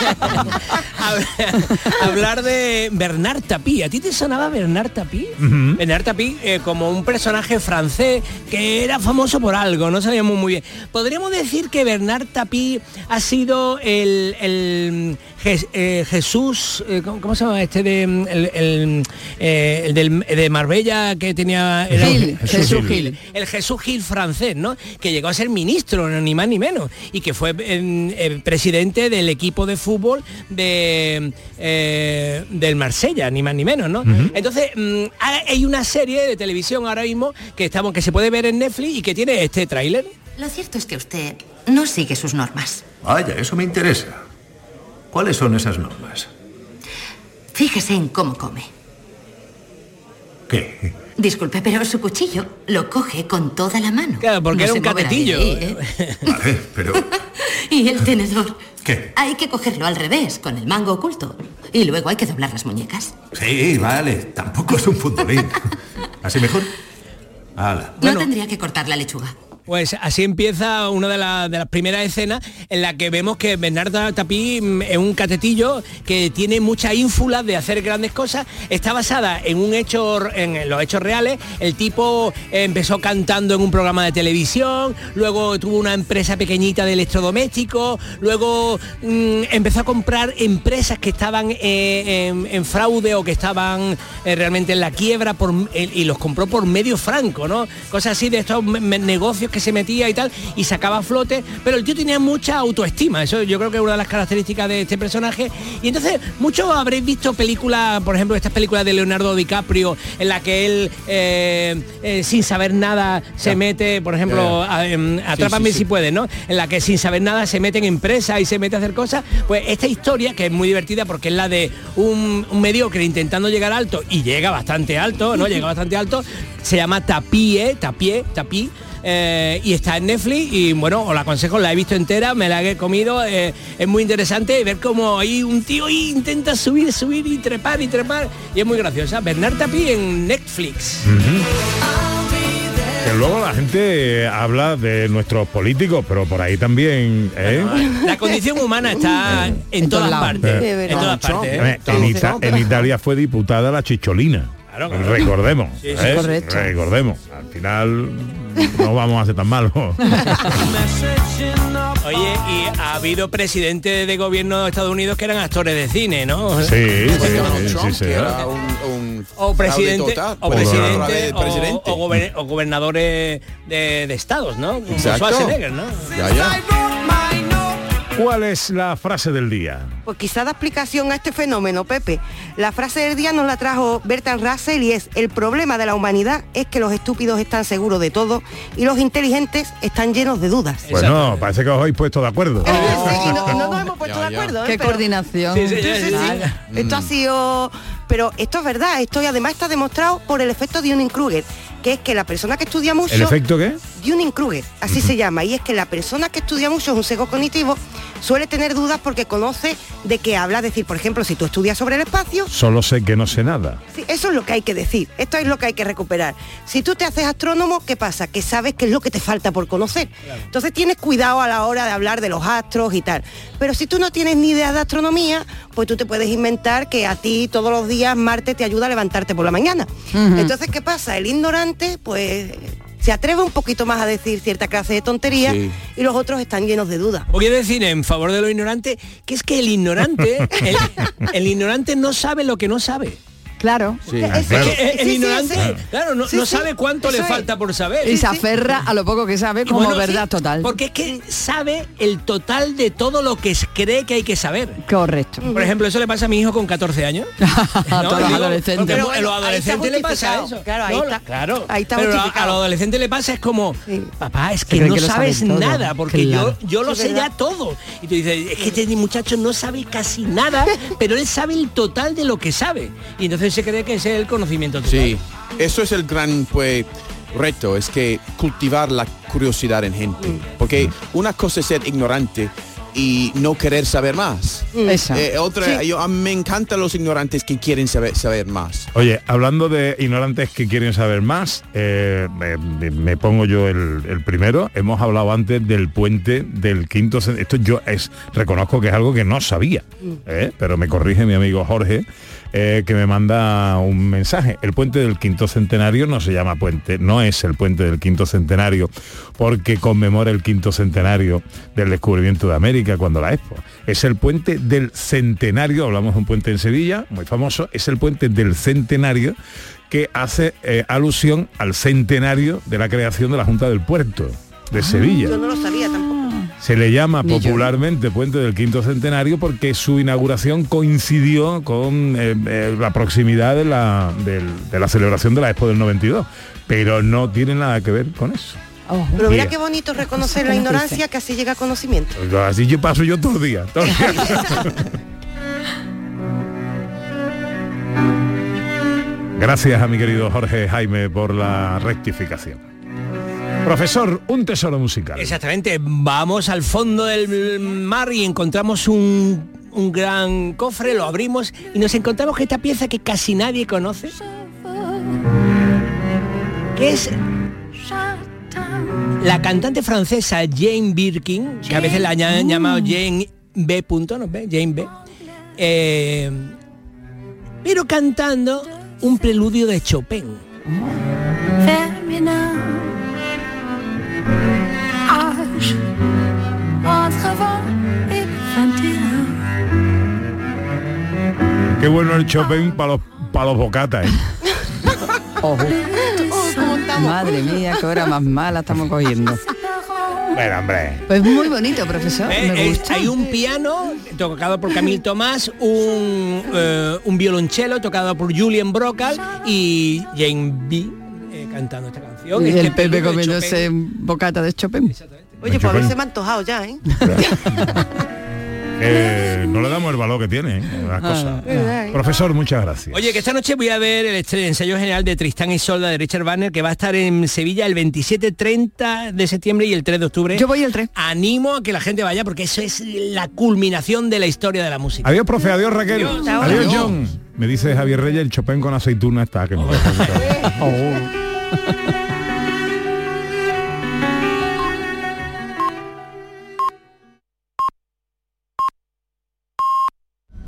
a- hablar de Bernard Tapie. ¿A ti te sonaba Bernard Tapie? Ujú. Bernard Tapie eh, como un personaje francés que era famoso por algo, no sabíamos muy bien. Podríamos decir que Bernard Tapie ha sido el, el Je- eh, Jesús, eh, ¿cómo, cómo se llama este de el, el, eh, el del, de Marbella que tenía era Gil, Jesús Gil. El Jesús Gil francés, ¿no? Que llegó a ser ministro, ni más ni menos, y que fue eh, eh, presidente del equipo de fútbol de eh, del Marsella, ni más ni menos, ¿no? Uh-huh. Entonces, mmm, hay una serie de televisión ahora mismo que estamos que se puede ver en Netflix y que tiene este tráiler. Lo cierto es que usted no sigue sus normas. Vaya, eso me interesa. ¿Cuáles son esas normas? Fíjese en cómo come. ¿Qué? Disculpe, pero su cuchillo lo coge con toda la mano. Claro, porque no era un catetillo. Ahí, ¿eh? Vale, pero... Y el tenedor. ¿Qué? Hay que cogerlo al revés, con el mango oculto. Y luego hay que doblar las muñecas. Sí, vale. Tampoco es un futbolín. ¿Así mejor? Hala. No Bueno. tendría que cortar la lechuga. Pues así empieza una de, la, de las primeras escenas en la que vemos que Bernardo Tapí mm, es un catetillo que tiene mucha ínfula de hacer grandes cosas. Está basada en un hecho, en los hechos reales. El tipo eh, empezó cantando en un programa de televisión, luego tuvo una empresa pequeñita de electrodomésticos, luego mm, empezó a comprar empresas que estaban eh, en, en fraude o que estaban eh, realmente en la quiebra por, eh, y los compró por medio franco, ¿no? Cosas así de estos me, me, negocios que se metía y tal, y sacaba a flote, pero el tío tenía mucha autoestima. Eso yo creo que es una de las características de este personaje. Y entonces muchos habréis visto películas, por ejemplo estas películas de Leonardo DiCaprio, en la que él eh, eh, sin saber nada se mete, por ejemplo, a, eh, Atrápame sí, sí, sí. si puedes, ¿no? En la que sin saber nada se mete en empresas y se mete a hacer cosas. Pues esta historia, que es muy divertida porque es la de un, un mediocre intentando llegar alto, y llega bastante alto, ¿no? Llega bastante alto, se llama Tapie, Tapie, Tapie. Eh, y está en Netflix y bueno, os la aconsejo, la he visto entera, me la he comido, eh, es muy interesante ver cómo ahí un tío ahí intenta subir, subir y trepar y trepar, y es muy graciosa. Bernard Tapie en Netflix. Uh-huh. Que luego la gente habla de nuestros políticos, pero por ahí también, ¿eh? La condición humana está en, en todas partes, eh, en todas partes. ¿eh? En, Ita- en Italia fue diputada la Chicholina. Claro, claro. Recordemos, sí, sí, ¿eh? correcto. Recordemos. Al final no vamos a ser tan malos. Oye, y ha habido presidentes de gobierno de Estados Unidos que eran actores de cine, ¿no? Sí, sí, sí, Trump, sí, sí, que sí. era un, un O presidente, total, o, pues, presidente, o, presidente. o, o, gober- o gobernadores de, de estados, ¿no? Como Exacto. Schwarzenegger, ¿no? Ya, ya. ¿Cuál es la frase del día? Pues quizá da explicación a este fenómeno, Pepe. La frase del día nos la trajo Bertrand Russell y es: el problema de la humanidad es que los estúpidos están seguros de todo y los inteligentes están llenos de dudas. Bueno, Exacto. Parece que os habéis puesto de acuerdo. Oh. Sí, no, no nos hemos puesto Ya, de ya. acuerdo. ¿eh? Qué Pero- coordinación. Sí, sí, sí, Sí, sí, sí. Esto ha sido... Pero esto es verdad, esto y además está demostrado por el efecto Dunning-Kruger, que es que la persona que estudia mucho... ¿El efecto qué? Dunning-Kruger, así se llama, y es que la persona que estudia mucho es un sesgo cognitivo, suele tener dudas porque conoce de qué habla. Es decir, por ejemplo, si tú estudias sobre el espacio, Solo sé que no sé nada. sí, eso es lo que hay que decir, esto es lo que hay que recuperar. Si tú te haces astrónomo, ¿qué pasa? Que sabes qué es lo que te falta por conocer. Entonces tienes cuidado a la hora de hablar de los astros y tal. Pero si tú no tienes ni idea de astronomía, pues tú te puedes inventar que a ti todos los días Marte te ayuda a levantarte por la mañana. Ujú. Entonces, ¿qué pasa? El ignorante, pues... se atreve un poquito más a decir cierta clase de tonterías, Sí. y los otros están llenos de dudas. Voy a decir en favor de lo ignorante que es que el ignorante, el, el ignorante no sabe lo que no sabe. Claro. Sí. Es Es que- que el sí, sí, ignorante, sí. claro, no, Sí, no sí. sabe cuánto Eso le es. falta por saber. Y se aferra a lo poco que sabe como Bueno, verdad sí, total. Porque es que sabe el total de todo lo que cree que hay que saber. Correcto. Por ejemplo, eso le pasa a mi hijo con catorce años. A todos los adolescentes. Pero Pero a los bueno, ahí adolescentes está le pasa justificado. eso. Claro, ahí No, está. Claro. Ahí está Pero a, justificado. a los adolescentes le pasa es como, Sí. papá, es Se que creen no que lo sabes saben todo. nada, porque Claro. yo, yo lo Sí, sé ¿verdad? ya todo. Y tú dices, es que este muchacho no sabe casi nada, pero él sabe el total de lo que sabe. Y entonces se cree que ese es el conocimiento total. Sí, eso es el gran pues reto, es que cultivar la curiosidad en gente, porque una cosa es ser ignorante y no querer saber más. Esa. Eh, otra, yo, a mí me encantan los ignorantes que quieren saber, saber más. Oye, hablando de ignorantes que quieren saber más, eh, me, me pongo yo el, el primero. Hemos hablado antes del puente del quinto cen- Esto yo es reconozco que es algo que no sabía, ¿eh? Pero me corrige mi amigo Jorge. eh, que me manda un mensaje. El puente del quinto centenario no se llama puente, no es el puente del quinto centenario porque conmemora el quinto centenario del descubrimiento de América cuando la Expo. Es el puente del centenario, hablamos de un puente en Sevilla, muy famoso, es el puente del centenario que hace eh, alusión al centenario de la creación de la Junta del Puerto de Sevilla. Yo no lo sabía tampoco. Se le llama Ni yo. popularmente Puente del Quinto Centenario porque su inauguración coincidió con eh, eh, la proximidad de la, del- de la celebración de la Expo del noventa y dos, pero no tiene nada que ver con eso. Pero mira Bien. qué bonito reconocer la ignorancia, que así llega conocimiento. Así yo paso yo todos los días. todos los días. Gracias a mi querido Jorge Jaime por la rectificación. Profesor, un tesoro musical. Exactamente, vamos al fondo del mar y encontramos un, un gran cofre, lo abrimos y nos encontramos que esta pieza que casi nadie conoce, que es la cantante francesa Jane Birkin, que a veces la han llamado Jane B. ¿no ve? Jane B. Eh, pero cantando un preludio de Chopin. Qué bueno el Chopin para los, para los bocatas, ¿eh? Ojo. Madre mía, qué hora más mala estamos cogiendo. Bueno, hombre. Pues muy bonito, profesor. Eh, Me eh, gusta. hay un piano tocado por Camille Tomás, un, eh, un violonchelo tocado por Julien Brocal y Jane B. eh, cantando esta canción. Y Este el Pepe preludio de comiéndose bocata de Chopin. Oye, pues a ver, se me ha antojado ya, ¿eh? Eh, no le damos el valor que tiene, ¿eh? Las cosas. ah. Profesor, muchas gracias. Oye, que esta noche voy a ver el estre- ensayo general de Tristán y Isolda de Richard Wagner, que va a estar en Sevilla el veintisiete, treinta de septiembre y el tres de octubre. Yo voy el tres. Animo a que la gente vaya porque eso es la culminación de la historia de la música. Adiós, profe, adiós, Raquel. Adiós. Adiós, Adiós. John. Me dice Javier Reyes, el Chopin con aceituna está que me lo voy a apuntar.